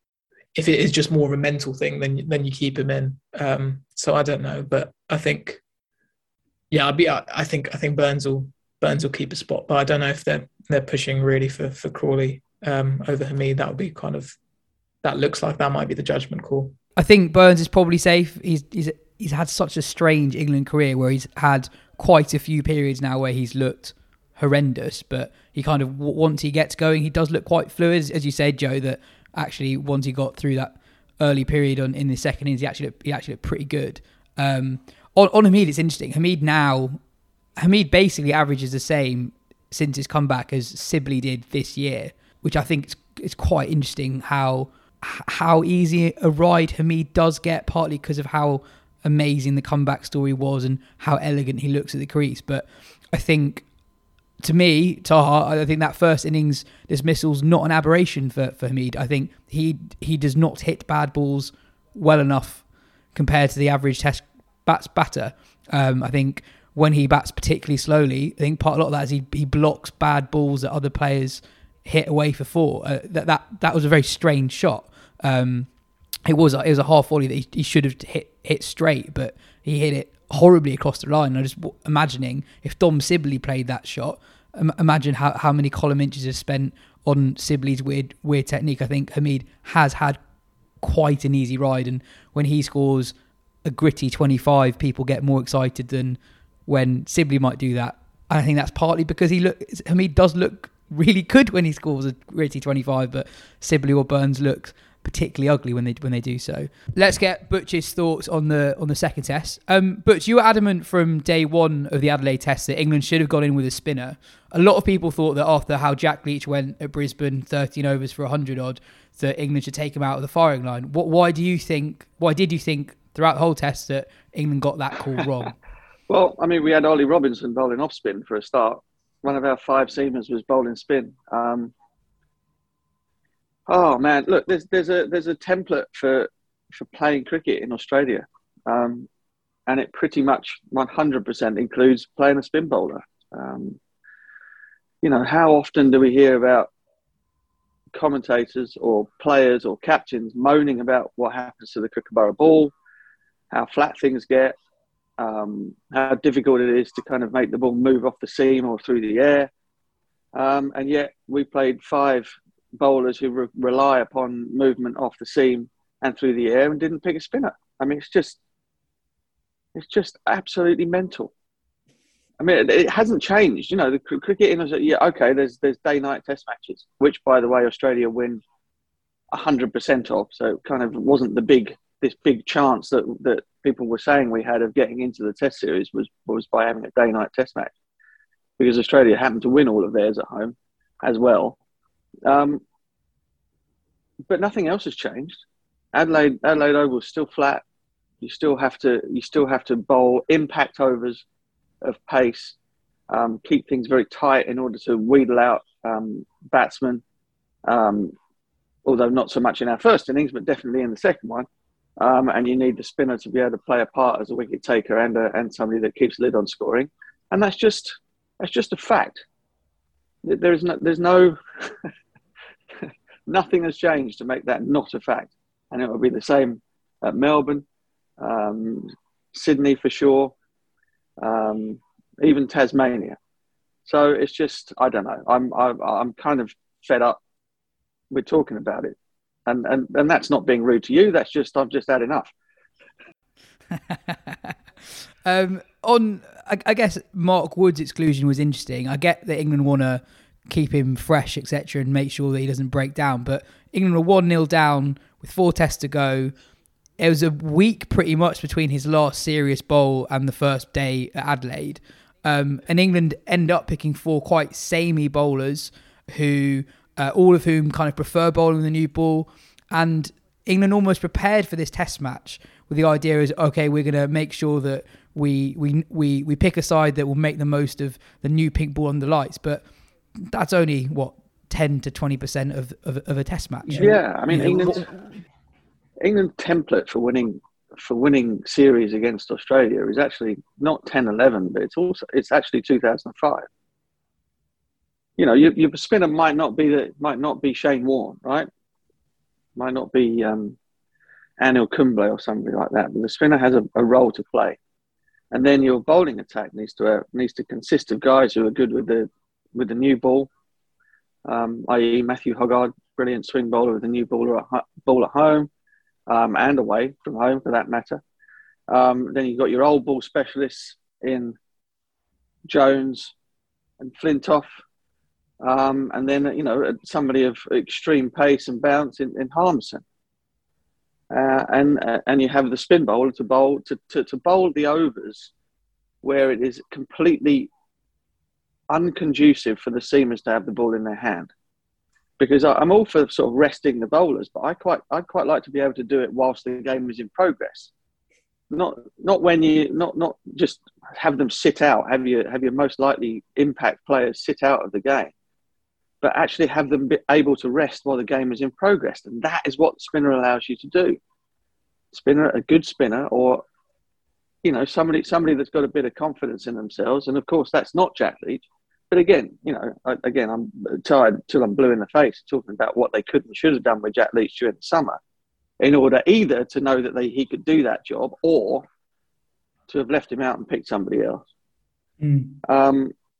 If it is just more of a mental thing, then then you keep him in. Um, so I don't know, but I think, yeah, I'd be. I, I think I think Burns will Burns will keep a spot, but I don't know if they're they're pushing really for for Crawley um, over Hamid. That would be kind of that looks like that might be the judgment call. I think Burns is probably safe. He's he's he's had such a strange England career where he's had quite a few periods now where he's looked horrendous, but he kind of once he gets going, he does look quite fluid, as you said, Joe. That actually, once he got through that early period on in the second innings, he actually looked, he actually looked pretty good. Um, on, on Hamid, it's interesting. Hamid now, Hamid basically averages the same since his comeback as Sibley did this year, which I think is, is quite interesting. How how easy a ride Hamid does get, partly because of how amazing the comeback story was and how elegant he looks at the crease. But I think. To me, Taha, I think that first innings dismissal's not an aberration for, for Hamid. I think he he does not hit bad balls well enough compared to the average Test bats batter. Um, I think when he bats particularly slowly, I think part a lot of that is he he blocks bad balls that other players hit away for four. Uh, that that that was a very strange shot. Um, it was it was a half volley that he, he should have hit hit straight, but he hit it horribly across the line. I'm just imagining if Dom Sibley played that shot, Im- imagine how, how many column inches are spent on Sibley's weird weird technique. I think Hamid has had quite an easy ride, and when he scores a gritty twenty-five, people get more excited than when Sibley might do that. And I think that's partly because he look Hamid does look really good when he scores a gritty twenty-five, but Sibley or Burns look particularly ugly when they when they do so. Let's get Butch's thoughts on the on the second test. Um, Butch, you were adamant from day one of the Adelaide test that England should have gone in with a spinner. A lot of people thought that after how Jack Leach went at Brisbane, thirteen overs for one hundred odd, that England should take him out of the firing line. What? Why do you think? Why did you think throughout the whole test that England got that call wrong? Well, I mean, we had Ollie Robinson bowling off spin for a start. One of our five seamers was bowling spin. Um, Oh man, look, there's there's a there's a template for for playing cricket in Australia, um, and it pretty much one hundred percent includes playing a spin bowler. Um, you know, how often do we hear about commentators or players or captains moaning about what happens to the Kookaburra ball, how flat things get, um, how difficult it is to kind of make the ball move off the seam or through the air, um, and yet we played five bowlers who re- rely upon movement off the seam and through the air and didn't pick a spinner. I mean, it's just, it's just absolutely mental. I mean, it, it hasn't changed. You know, the cr- cricket in Australia, yeah, okay, there's there's day-night test matches, which, by the way, Australia win one hundred percent of. So it kind of wasn't the big, this big chance that that people were saying we had of getting into the test series was, was by having a day-night test match, because Australia happened to win all of theirs at home as well. Um, but nothing else has changed. Adelaide Adelaide Oval is still flat. You still have to you still have to bowl impact overs of pace, um, keep things very tight in order to wheedle out um, batsmen. Um, although not so much in our first innings, but definitely in the second one. Um, and you need the spinner to be able to play a part as a wicket taker and a, and somebody that keeps a lid on scoring. And that's just that's just a fact. There's no there's no nothing has changed to make that not a fact, and it will be the same at Melbourne, um, Sydney for sure, um, even Tasmania. So it's just I don't know. I'm I'm, I'm kind of fed up with talking about it, and and and that's not being rude to you. That's just I've just had enough. um, on, I, I guess Mark Wood's exclusion was interesting. I get that England want to keep him fresh, et cetera, and make sure that he doesn't break down. But England were one nil down with four tests to go. It was a week pretty much between his last serious bowl and the first day at Adelaide. Um, and England end up picking four quite samey bowlers who, uh, all of whom kind of prefer bowling the new ball. And England almost prepared for this test match with the idea is, okay, we're going to make sure that we, we, we, we pick a side that will make the most of the new pink ball on the lights. But that's only what ten to twenty percent of, of of a test match. Yeah, I mean, you know, England's England's template for winning for winning series against Australia is actually not ten eleven, but it's also it's actually two thousand five. You know, your, your spinner might not be the might not be Shane Warne, right? Might not be um, Anil Kumble or somebody like that, but the spinner has a, a role to play, and then your bowling attack needs to uh, needs to consist of guys who are good with the with the new ball, um, that is. Matthew Hoggard, brilliant swing bowler with the new ball at, ball at home um, and away from home for that matter. Um, then you've got your old ball specialists in Jones and Flintoff. Um, and then, you know, somebody of extreme pace and bounce in, in Harmson. Uh, and uh, and you have the spin bowler to bowl to, to, to bowl the overs where it is completely unconducive for the seamers to have the ball in their hand, because I'm all for sort of resting the bowlers, but I quite I'd quite like to be able to do it whilst the game is in progress, not not when you not not just have them sit out, have your have your most likely impact players sit out of the game, but actually have them be able to rest while the game is in progress, and that is what the spinner allows you to do. Spinner, a good spinner, or you know somebody somebody that's got a bit of confidence in themselves, and of course that's not Jack Leach. But again, you know, I, again, I'm tired till I'm blue in the face talking about what they could and should have done with Jack Leach during the summer, in order either to know that they, he could do that job or to have left him out and picked somebody else. Mm. Um,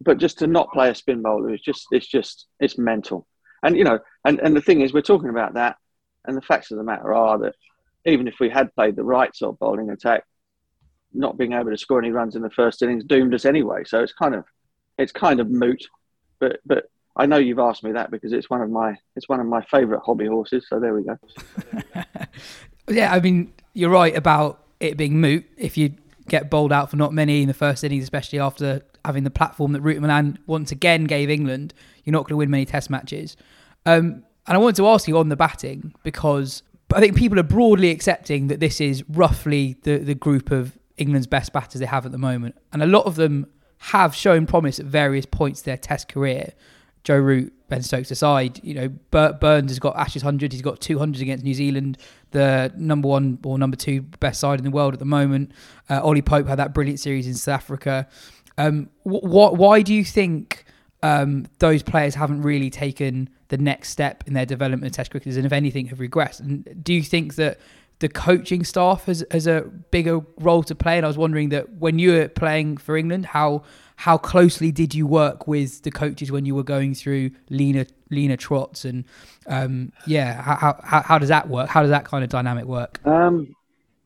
but just to not play a spin bowler is just it's just it's mental. And you know, and, and the thing is, we're talking about that, and the facts of the matter are that even if we had played the right sort of bowling attack, not being able to score any runs in the first innings doomed us anyway. So it's kind of it's kind of moot. But but I know you've asked me that because it's one of my it's one of my favourite hobby horses. So there we go. Yeah, I mean, you're right about it being moot if you get bowled out for not many in the first innings, especially after having the platform that Root Malan once again gave England. You're not going to win many test matches. Um, and I wanted to ask you on the batting, because I think people are broadly accepting that this is roughly the, the group of England's best batters they have at the moment. And a lot of them have shown promise at various points of their test career. Joe Root, Ben Stokes aside, you know, Bur- Burns has got Ashes one hundred. He's got two hundred against New Zealand, the number one or number two best side in the world at the moment. Uh, Ollie Pope had that brilliant series in South Africa. Um, wh- wh- why do you think um, those players haven't really taken the next step in their development of Test cricketers, and if anything, have regressed? And do you think that the coaching staff has, has a bigger role to play? And I was wondering that when you were playing for England, how how closely did you work with the coaches when you were going through leaner leaner trots? And um, yeah, how, how how does that work? How does that kind of dynamic work? Um,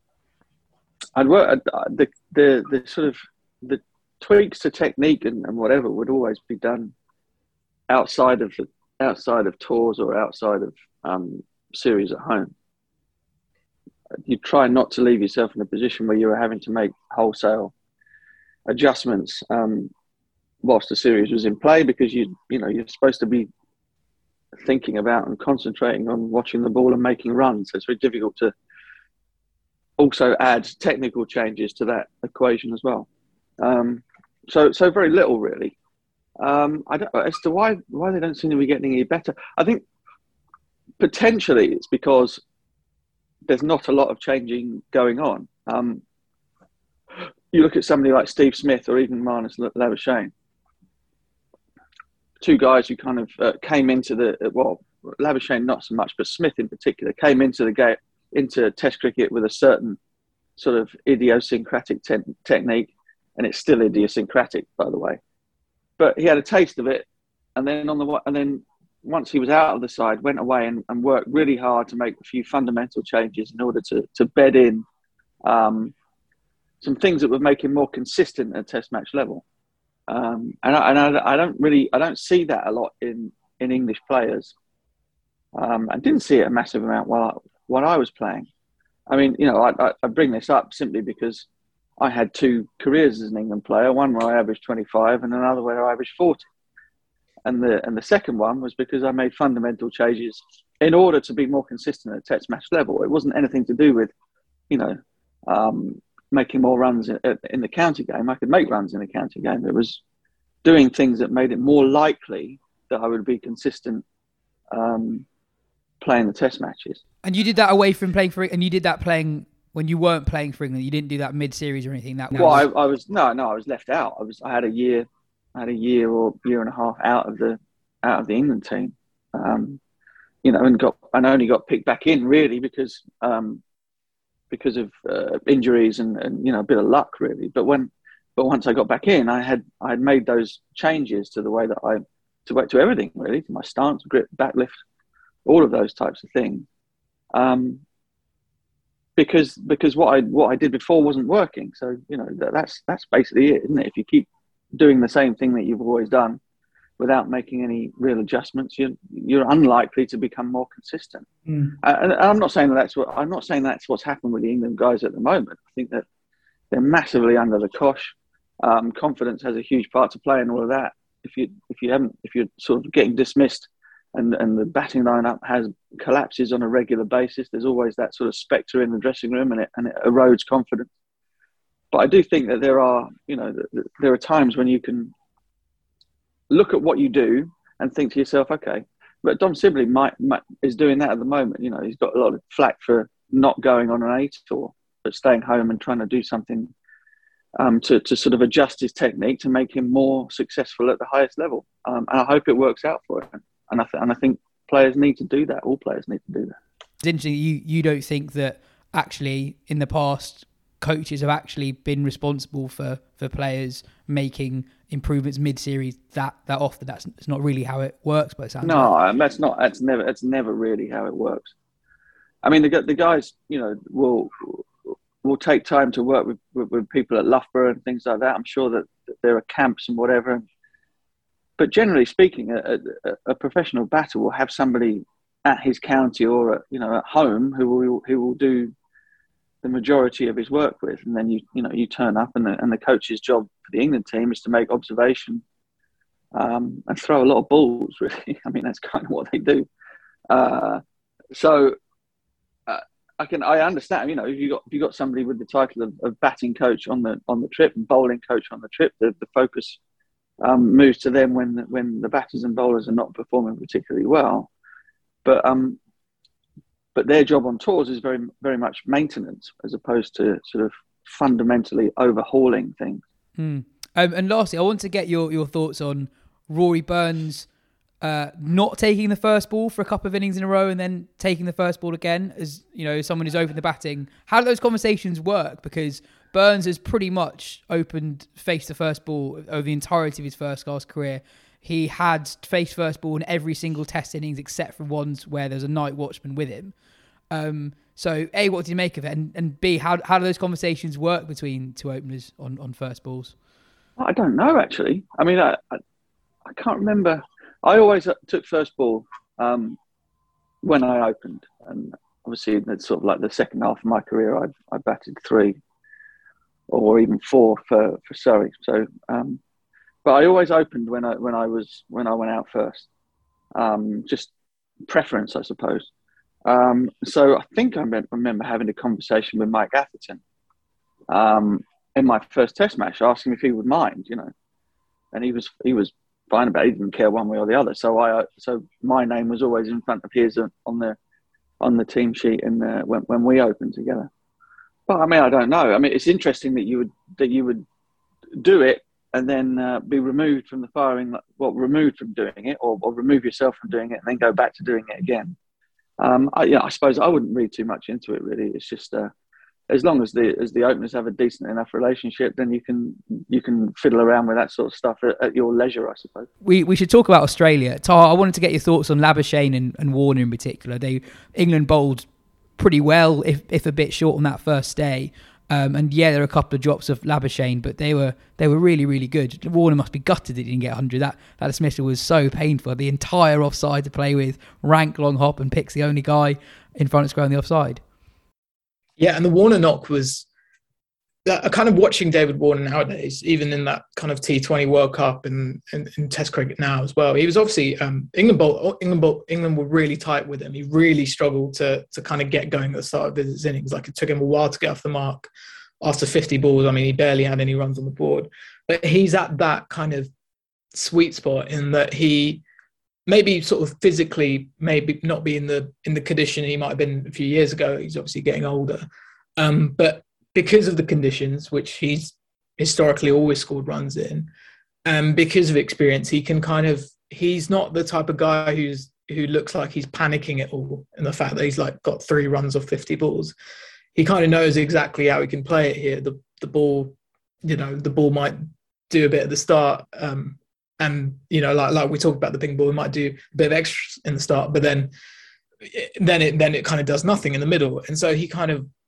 I'd work the the the sort of the tweaks to technique and, and whatever would always be done outside of the outside of tours or outside of um, series at home. You try not to leave yourself in a position where you are having to make wholesale adjustments um, whilst the series was in play, because you you know you're supposed to be thinking about and concentrating on watching the ball and making runs. So it's very difficult to also add technical changes to that equation as well. Um, so so very little really. Um, I don't as to why why they don't seem to be getting any better. I think potentially it's because there's not a lot of changing going on. Um, you look at somebody like Steve Smith or even Marnus Labuschagne, two guys who kind of uh, came into the, well, Labuschagne not so much, but Smith in particular, came into the game, into Test cricket with a certain sort of idiosyncratic te- technique, and it's still idiosyncratic, by the way. But he had a taste of it, and then on the and then once he was out of the side, went away and, and worked really hard to make a few fundamental changes in order to to bed in um, some things that would make him more consistent at Test match level. Um, and I, and I, I don't really, I don't see that a lot in, in English players. Um, I didn't see it a massive amount while I, while I was playing. I mean, you know, I, I bring this up simply because I had two careers as an England player, one where I averaged twenty-five and another where I averaged forty. And the and the second one was because I made fundamental changes in order to be more consistent at Test match level. It wasn't anything to do with, you know, um, making more runs in, in the county game. I could make runs in the county game. It was doing things that made it more likely that I would be consistent um, playing the Test matches. And you did that away from playing for, and you did that playing when you weren't playing for England. You didn't do that mid-series or anything. That well, was... I, I was no, no, I was left out. I was, I had a year, I had a year or year and a half out of the out of the England team. Um, you know, and got and only got picked back in really because um, because of uh, injuries and, and you know a bit of luck really. But when but once I got back in, I had I had made those changes to the way that I to to everything really, to my stance, grip, back lift, all of those types of things. Um, because because what I what I did before wasn't working. So you know that, that's that's basically it, isn't it? If you keep doing the same thing that you've always done without making any real adjustments, you're you're unlikely to become more consistent. Mm. Uh, and I'm not saying that that's what I'm not saying that's what's happened with the England guys at the moment. I think that they're massively under the cosh. Um, confidence has a huge part to play in all of that. If you if you haven't if you're sort of getting dismissed and and the batting lineup has collapses on a regular basis, there's always that sort of spectre in the dressing room, and it and it erodes confidence. But I do think that there are you know there are times when you can look at what you do and think to yourself, okay, but Dom Sibley might, might is doing that at the moment. You know, he's got a lot of flack for not going on an A tour, but staying home and trying to do something um, to, to sort of adjust his technique to make him more successful at the highest level. Um, and I hope it works out for him. And I, th- and I think players need to do that. All players need to do that. It's interesting. You, you don't think that actually in the past, coaches have actually been responsible for, for players making improvements mid-series that, that often. That's it's not really how it works, but it sounds no, like. that's not. That's never. That's never really how it works. I mean, the the guys, you know, will will take time to work with, with, with people at Loughborough and things like that. I'm sure that there are camps and whatever. But generally speaking, a, a, a professional batter will have somebody at his county or at, you know, at home who will who will do the majority of his work with, and then you you know you turn up, and the, and the coach's job for the England team is to make observation um, and throw a lot of balls. Really, I mean that's kind of what they do. Uh, so uh, I can I understand. You know, if you got if you got somebody with the title of, of batting coach on the on the trip and bowling coach on the trip, the, the focus um, moves to them when when the batters and bowlers are not performing particularly well. But um. But their job on tours is very, very much maintenance as opposed to sort of fundamentally overhauling things. Mm. Um, and lastly, I want to get your, your thoughts on Rory Burns uh, not taking the first ball for a couple of innings in a row and then taking the first ball again as, you know, someone who's opened the batting. How do those conversations work? Because Burns has pretty much opened face the first ball over the entirety of his first class career. He had faced first ball in every single test innings except for ones where there's a night watchman with him. Um, so, A, what do you make of it? And, and B, how how do those conversations work between two openers on, on first balls? I don't know, actually. I mean, I, I, I can't remember. I always took first ball um, when I opened. And obviously, that's sort of like the second half of my career, I, I batted three or even four for, for Surrey. So, um, but I always opened when I when I was when I went out first. Um, just preference, I suppose. Um, so I think I remember having a conversation with Mike Atherton um, in my first Test match, asking if he would mind, you know, and he was he was fine about it. He didn't care one way or the other. So I so my name was always in front of his on the on the team sheet and when when we opened together. But I mean, I don't know. I mean, it's interesting that you would that you would do it and then uh, be removed from the firing, well, removed from doing it, or, or remove yourself from doing it and then go back to doing it again. Um, I, yeah, I suppose I wouldn't read too much into it. Really, it's just uh, as long as the as the openers have a decent enough relationship, then you can you can fiddle around with that sort of stuff at, at your leisure, I suppose. We we should talk about Australia. Tar, I wanted to get your thoughts on Labuschagne and, and Warner in particular. They England bowled pretty well, if if a bit short on that first day. Um, and yeah, there are a couple of drops of Labuschagne, but they were they were really, really good. Warner must be gutted that he didn't get one hundred. That that dismissal was so painful. The entire offside to play with, rank, long hop, and Pick's the only guy in front of square on the offside. Yeah, and the Warner knock was uh, kind of watching David Warner nowadays, even in that kind of T twenty World Cup and, and, and Test cricket now as well. He was obviously um, England. Bowl, England, bowl, England were really tight with him. He really struggled to to kind of get going at the start of his innings. Like it took him a while to get off the mark after fifty balls. I mean, he barely had any runs on the board. But he's at that kind of sweet spot in that he maybe sort of physically maybe not be in the in the condition he might have been a few years ago. He's obviously getting older, um, but because of the conditions, which he's historically always scored runs in, and um, because of experience, he can kind of, he's not the type of guy who's who looks like he's panicking at all in the fact that he's like got three runs off fifty balls. He kind of knows exactly how he can play it here. The the ball, you know, the ball might do a bit at the start, um, and you know, like like we talked about the ping ball, it might do a bit of extra in the start, but then then it then it kind of does nothing in the middle. And so he kind of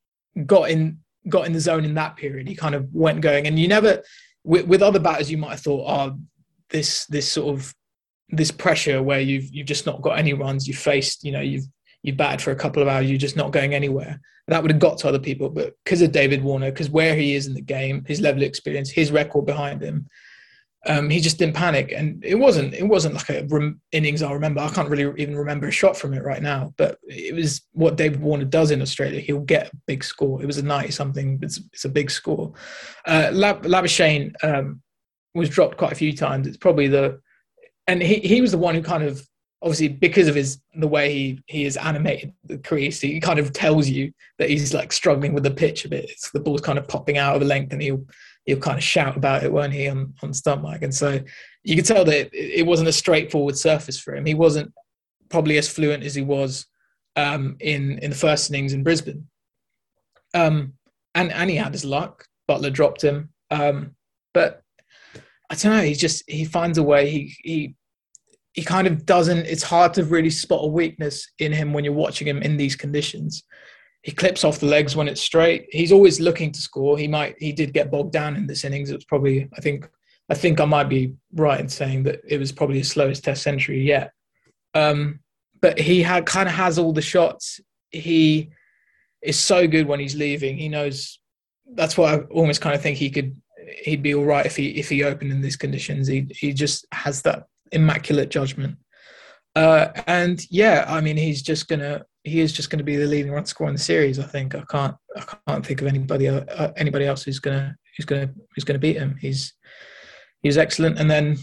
got in got in the zone in that period. He kind of went going, and you never with, with other batters you might have thought, oh, this this sort of this pressure where you've you've just not got any runs, you've faced, you know, you've you've batted for a couple of hours, you're just not going anywhere. That would have got to other people, but because of David Warner, because where he is in the game, his level of experience, his record behind him, um, he just didn't panic. And it wasn't it wasn't like a rem- innings I remember. I can't really even remember a shot from it right now, but it was what David Warner does in Australia. He'll get a big score. It was a ninety something. It's, it's a big score. Uh, Lab- Labuschagne um, was dropped quite a few times. It's probably the and he he was the one who kind of, obviously because of his the way he he is animated the crease, he kind of tells you that he's like struggling with the pitch a bit. It's the ball's kind of popping out of the length, and he'll he'll kind of shout about it, won't he, on on stump mic? And so you could tell that it, it wasn't a straightforward surface for him. He wasn't probably as fluent as he was um, in in the first innings in Brisbane. Um, and and he had his luck. Butler dropped him, um, but I don't know. He just he finds a way. He he he kind of doesn't. It's hard to really spot a weakness in him when you're watching him in these conditions. He clips off the legs when it's straight. He's always looking to score. He might he did get bogged down in this innings. It was probably I think I think I might be right in saying that it was probably his slowest Test century yet. Um, but he had kind of has all the shots. He is so good when he's leaving. He knows. That's why I almost kind of think he could he'd be all right if he if he opened in these conditions. He he just has that immaculate judgment. Uh, and yeah, I mean, he's just gonna he is just gonna be the leading run scorer in the series. I think I can't I can't think of anybody uh, anybody else who's gonna who's gonna who's gonna beat him. He's he's excellent. And then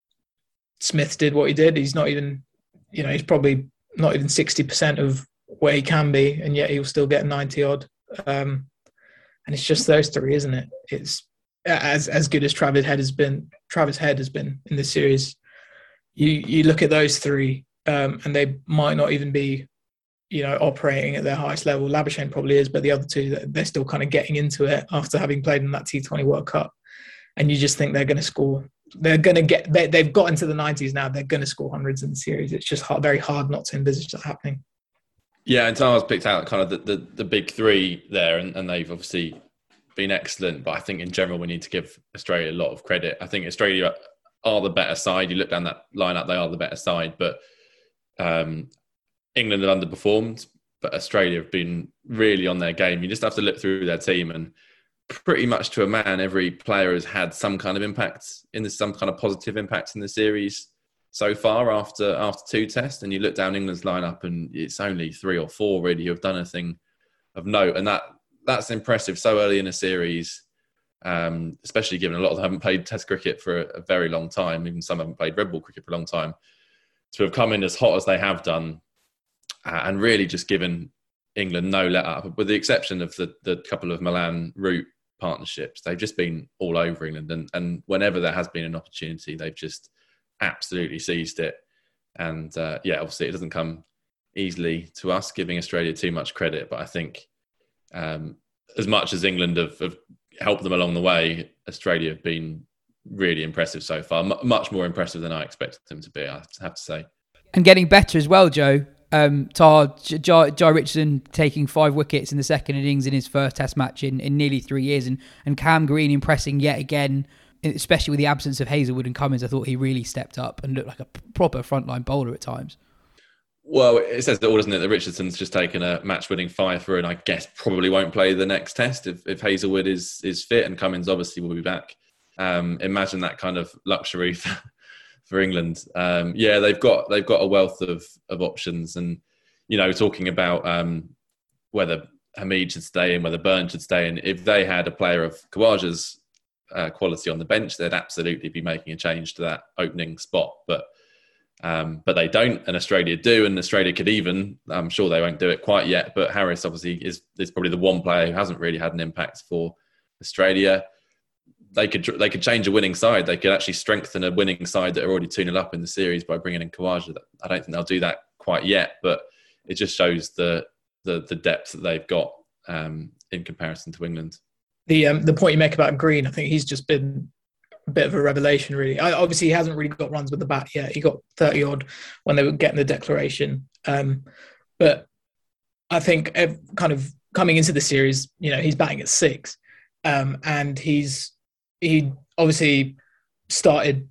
Smith did what he did. He's not even you know he's probably not even sixty percent of where he can be, and yet he'll still get ninety odd. Um, and it's just those three, isn't it? It's as as good as Travis Head has been. Travis Head has been in this series. You you look at those three, um, and they might not even be, you know, operating at their highest level. Labuschagne probably is, but the other two, they're still kind of getting into it after having played in that T twenty World Cup. And you just think they're going to score. They're going to get. They, they've got into the nineties now. They're going to score hundreds in the series. It's just hard, very hard not to envisage that happening. Yeah, and Tars picked out kind of the, the, the big three there, and, and they've obviously been excellent. But I think in general, we need to give Australia a lot of credit. I think Australia are the better side. You look down that lineup, they are the better side. But um, England have underperformed, but Australia have been really on their game. You just have to look through their team, and pretty much to a man, every player has had some kind of impact in this, some kind of positive impact in the series so far after after two tests. And you look down England's lineup, and it's only three or four really who have done anything of note, and that that's impressive so early in a series. Um, especially given a lot of them haven't played Test cricket for a, a very long time. Even some haven't played red ball cricket for a long time. To have come in as hot as they have done, uh, and really just given England no let up, with the exception of the the couple of Milan Root partnerships, they've just been all over England. And, and whenever there has been an opportunity, they've just absolutely seized it. And uh, yeah, obviously it doesn't come easily to us, giving Australia too much credit. But I think um, as much as England have, have helped them along the way, Australia have been really impressive so far. M- much more impressive than I expected them to be, I have to say. And getting better as well, Joe. Um, Tar, Jai, Jai Richardson taking five wickets in the second innings in his first Test match in, in nearly three years. And, and Cam Green impressing yet again, especially with the absence of Hazelwood and Cummins. I thought he really stepped up and looked like a proper frontline bowler at times. Well, it says it all, doesn't it? That Richardson's just taken a match-winning five through, and I guess probably won't play the next Test if, if Hazelwood is is fit, and Cummins obviously will be back. Um, imagine that kind of luxury for, for England. Um, yeah, they've got they've got a wealth of of options, and you know, talking about um, whether Hamid should stay in, whether Burns should stay in. If they had a player of Khawaja's uh, quality on the bench, they'd absolutely be making a change to that opening spot, but. Um, but they don't, and Australia do, and Australia could even, I'm sure they won't do it quite yet, but Harris obviously is, is probably the one player who hasn't really had an impact for Australia. They could they could change a winning side. They could actually strengthen a winning side that are already two nil up in the series by bringing in Khawaja. I don't think they'll do that quite yet, but it just shows the the, the depth that they've got um, in comparison to England. The um, the point you make about Green, I think he's just been a bit of a revelation, really. I, obviously, he hasn't really got runs with the bat yet. He got thirty odd when they were getting the declaration. Um, but I think kind of coming into the series, you know, he's batting at six, um, and he's he obviously started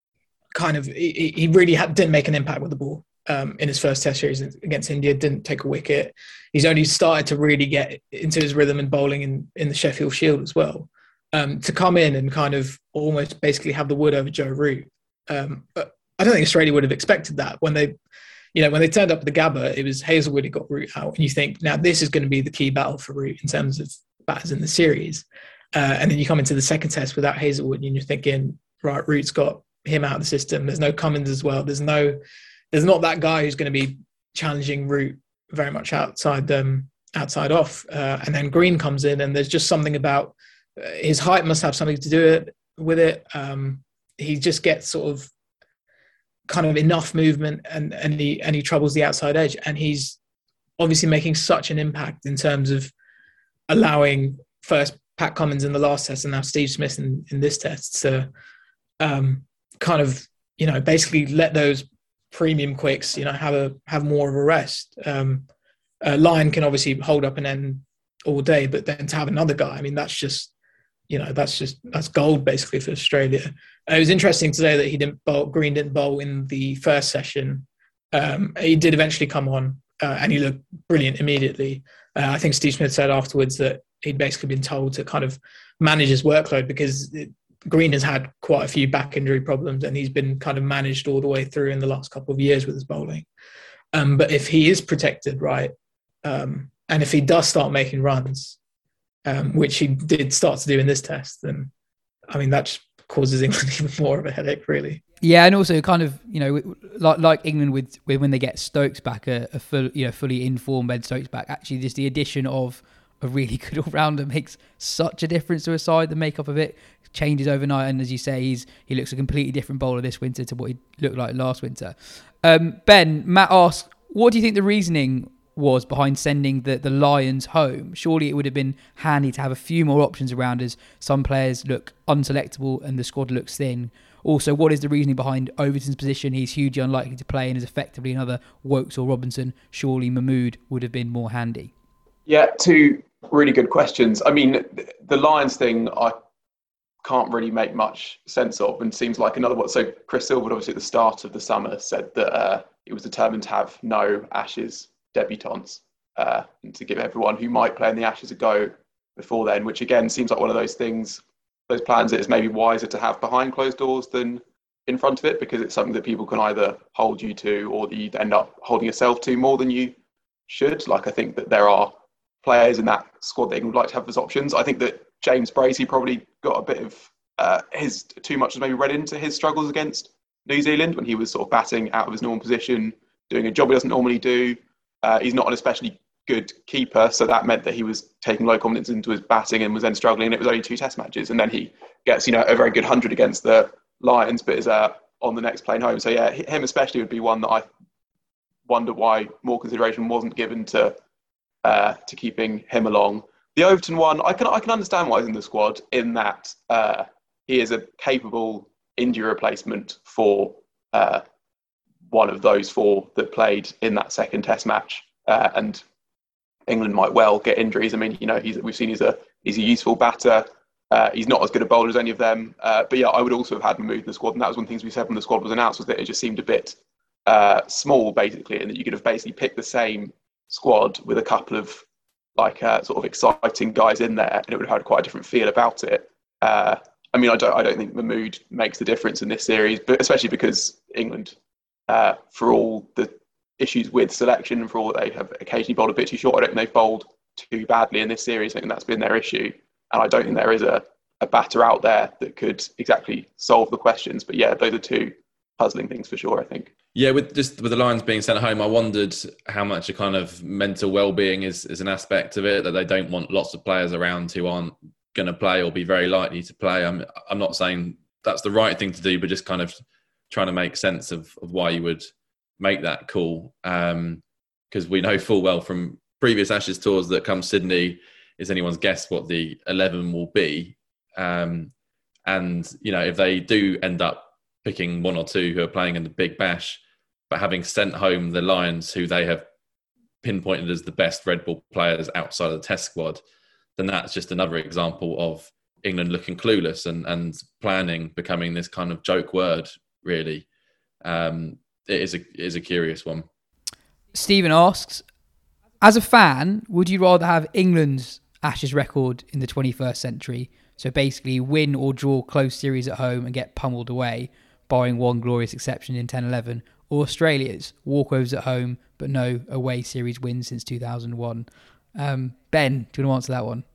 kind of he, he really had, didn't make an impact with the ball um, in his first Test series against India. Didn't take a wicket. He's only started to really get into his rhythm and bowling in, in the Sheffield Shield as well. Um, to come in and kind of almost basically have the wood over Joe Root. Um, I don't think Australia would have expected that when they, you know, when they turned up at the Gabba, it was Hazelwood who got Root out. And you think, now this is going to be the key battle for Root in terms of batters in the series. Uh, and then you come into the second Test without Hazelwood and you're thinking, right, Root's got him out of the system. There's no Cummins as well. There's no, there's not that guy who's going to be challenging Root very much outside um, outside off. Uh, and then Green comes in and there's just something about his height must have something to do it, with it. Um, he just gets sort of kind of enough movement and, and he and he troubles the outside edge. And he's obviously making such an impact in terms of allowing first Pat Cummins in the last test and now Steve Smith in, in this test to um, kind of, you know, basically let those premium quicks, you know, have a have more of a rest. Um, uh, Lyon can obviously hold up an end all day, but then to have another guy, I mean, that's just, you know, that's just that's gold basically for Australia. Uh, it was interesting today that he didn't bowl, Green didn't bowl in the first session. Um, he did eventually come on, uh, and he looked brilliant immediately. Uh, I think Steve Smith said afterwards that he'd basically been told to kind of manage his workload because it, Green has had quite a few back injury problems, and he's been kind of managed all the way through in the last couple of years with his bowling. Um, but if he is protected right, um, and if he does start making runs, um, which he did start to do in this test, then I mean that just causes England even more of a headache, really. Yeah, and also kind of, you know, like like England with, with when they get Stokes back, a, a full, you know, fully informed Ben Stokes back. Actually, just the addition of a really good all-rounder makes such a difference to a side. The makeup of it changes overnight, and as you say, he's he looks a completely different bowler this winter to what he looked like last winter. Um, Ben, Matt asks, what do you think the reasoning was behind sending the, the Lions home? Surely it would have been handy to have a few more options around as some players look unselectable and the squad looks thin. Also, what is the reasoning behind Overton's position? He's hugely unlikely to play and is effectively another Wokes or Robinson. Surely Mahmood would have been more handy. Yeah, two really good questions. I mean, the Lions thing, I can't really make much sense of, and seems like another one. So Chris Silver, obviously at the start of the summer, said that uh, he was determined to have no Ashes debutants uh, and to give everyone who might play in the Ashes a go before then, which again seems like one of those things, those plans that is maybe wiser to have behind closed doors than in front of it, because it's something that people can either hold you to or that you end up holding yourself to more than you should. Like, I think that there are players in that squad that England would like to have as options. I think that James Bracey probably got a bit of uh, his too much was maybe read into his struggles against New Zealand when he was sort of batting out of his normal position, doing a job he doesn't normally do. Uh, he's not an especially good keeper, so that meant that he was taking low confidence into his batting and was then struggling. And it was only two Test matches, and then he gets, you know, a very good hundred against the Lions, but is uh, on the next plane home. So yeah, him especially would be one that I wonder why more consideration wasn't given to uh, to keeping him along. The Overton one, I can I can understand why he's in the squad, in that uh, he is a capable injury replacement for uh, one of those four that played in that second Test match, uh, and England might well get injuries. I mean, you know, he's we've seen he's a he's a useful batter. Uh, he's not as good a bowler as any of them, uh, but yeah, I would also have had Mahmood in the squad, and that was one of the things we said when the squad was announced, was that it just seemed a bit uh, small, basically, and that you could have basically picked the same squad with a couple of like uh, sort of exciting guys in there, and it would have had quite a different feel about it. Uh, I mean, I don't I don't think Mahmood makes the difference in this series, but especially because England, uh, for all the issues with selection and for all that they have occasionally bowled a bit too short, I don't think they've bowled too badly in this series. I think that's been their issue. And I don't think there is a, a batter out there that could exactly solve the questions. But yeah, those are two puzzling things for sure, I think. Yeah, with just with the Lions being sent home, I wondered how much a kind of mental well-being is, is an aspect of it, that they don't want lots of players around who aren't going to play or be very likely to play. I'm I'm not saying that's the right thing to do, but just kind of trying to make sense of, of why you would make that call. Um, because we know full well from previous Ashes tours that come Sydney, is anyone's guess what the eleven will be. Um, and, you know, if they do end up picking one or two who are playing in the Big Bash, but having sent home the Lions, who they have pinpointed as the best red ball players outside of the Test squad, then that's just another example of England looking clueless and, and planning becoming this kind of joke word, really. Um, it is a, it is a curious one. Stephen asks, as a fan, would you rather have England's Ashes record in the twenty-first century, so basically win or draw close series at home and get pummeled away, barring one glorious exception in ten eleven, or Australia's walkovers at home but no away series wins since two thousand one? Um, Ben, do you want to answer that one?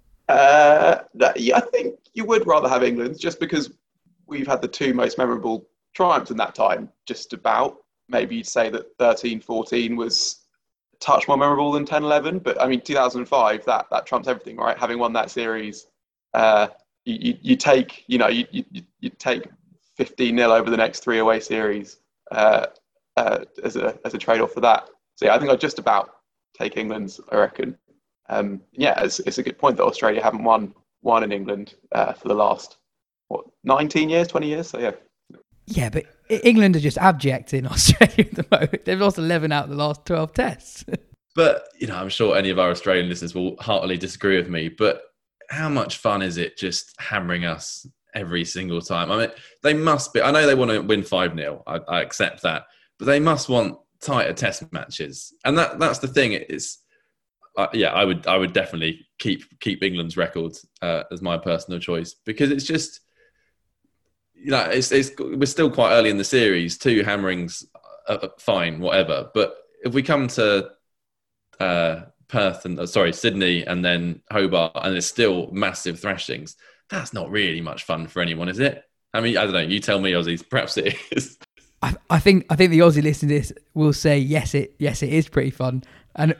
Uh, yeah, I think you would rather have England, just because we've had the two most memorable triumphs in that time, just about. Maybe you'd say that thirteen fourteen was a touch more memorable than ten eleven, but I mean, two thousand five, that, that trumps everything, right? Having won that series, uh, you, you, you take, you know, you, you, you take fifteen nil over the next three away series uh, uh, as a as a trade-off for that. So yeah, I think I'd just about take England's, I reckon. Um, yeah, it's, it's a good point that Australia haven't won won in England uh, for the last what nineteen years, twenty years. So yeah. Yeah, but England are just abject in Australia at the moment. They've lost eleven out of the last twelve tests. But, you know, I'm sure any of our Australian listeners will heartily disagree with me. But how much fun is it just hammering us every single time? I mean, they must be. I know they want to win five nil. I, I accept that. But they must want tighter test matches. And that that's the thing. It's, uh, yeah, I would I would definitely keep keep England's record uh, as my personal choice, because it's just, you know, it's, it's we're still quite early in the series. Two hammerings, uh, fine, whatever. But if we come to uh, Perth and uh, sorry Sydney and then Hobart, and there's still massive thrashings, that's not really much fun for anyone, is it? I mean, I don't know. You tell me, Aussies. Perhaps it is. I, I think I think the Aussie listening to this will say yes, it yes it is pretty fun, and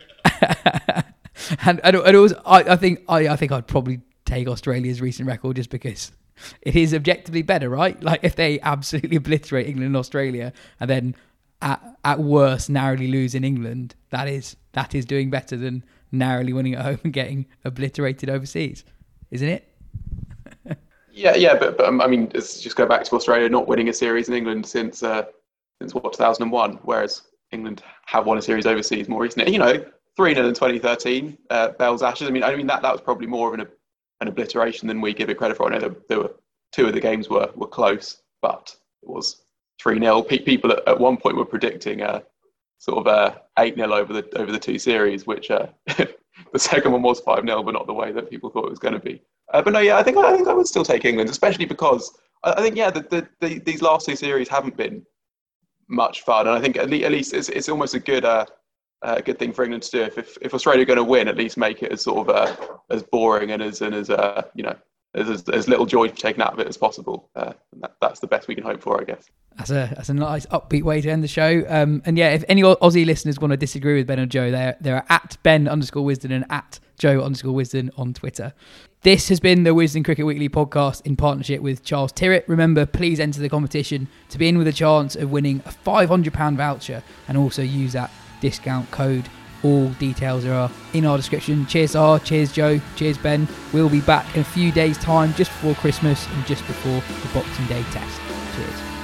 and and, and it was, I, I think I, I think I'd probably take Australia's recent record just because it is objectively better, right? Like if they absolutely obliterate England and Australia, and then at at worst narrowly lose in England, that is that is doing better than narrowly winning at home and getting obliterated overseas, isn't it? Yeah, yeah, but, but um, I mean, let's just go back to Australia not winning a series in England since uh, since what two thousand one, whereas England have won a series overseas more recently. You know, three nil in twenty thirteen, uh, Bell's Ashes. I mean, I mean that that was probably more of an an obliteration than we give it credit for. I know there, there were two of the games were were close, but it was three nil. Pe- people at, at one point were predicting uh, sort of uh, eight nil over the over the two series, which uh, the second one was five nil, but not the way that people thought it was going to be. Uh, but no, yeah, I think I think I would still take England, especially because I, I think yeah, the, the, the, these last two series haven't been much fun, and I think at least, at least it's it's almost a good uh, uh, good thing for England to do. If if, if Australia are going to win, at least make it as sort of uh, as boring and as and as uh, you know as, as as little joy taken out of it as possible. Uh, and that, that's the best we can hope for, I guess. That's a that's a nice upbeat way to end the show. Um, and yeah, if any Aussie listeners want to disagree with Ben and Joe, they're they're at Ben underscore Wisden and at Joe underscore Wisden on Twitter. This has been the Wisden Cricket Weekly podcast in partnership with Charles Tyrwhitt. Remember, please enter the competition to be in with a chance of winning a five hundred pounds voucher, and also use that discount code. All details are in our description. Cheers, R. Cheers, Joe. Cheers, Ben. We'll be back in a few days' time, just before Christmas and just before the Boxing Day test. Cheers.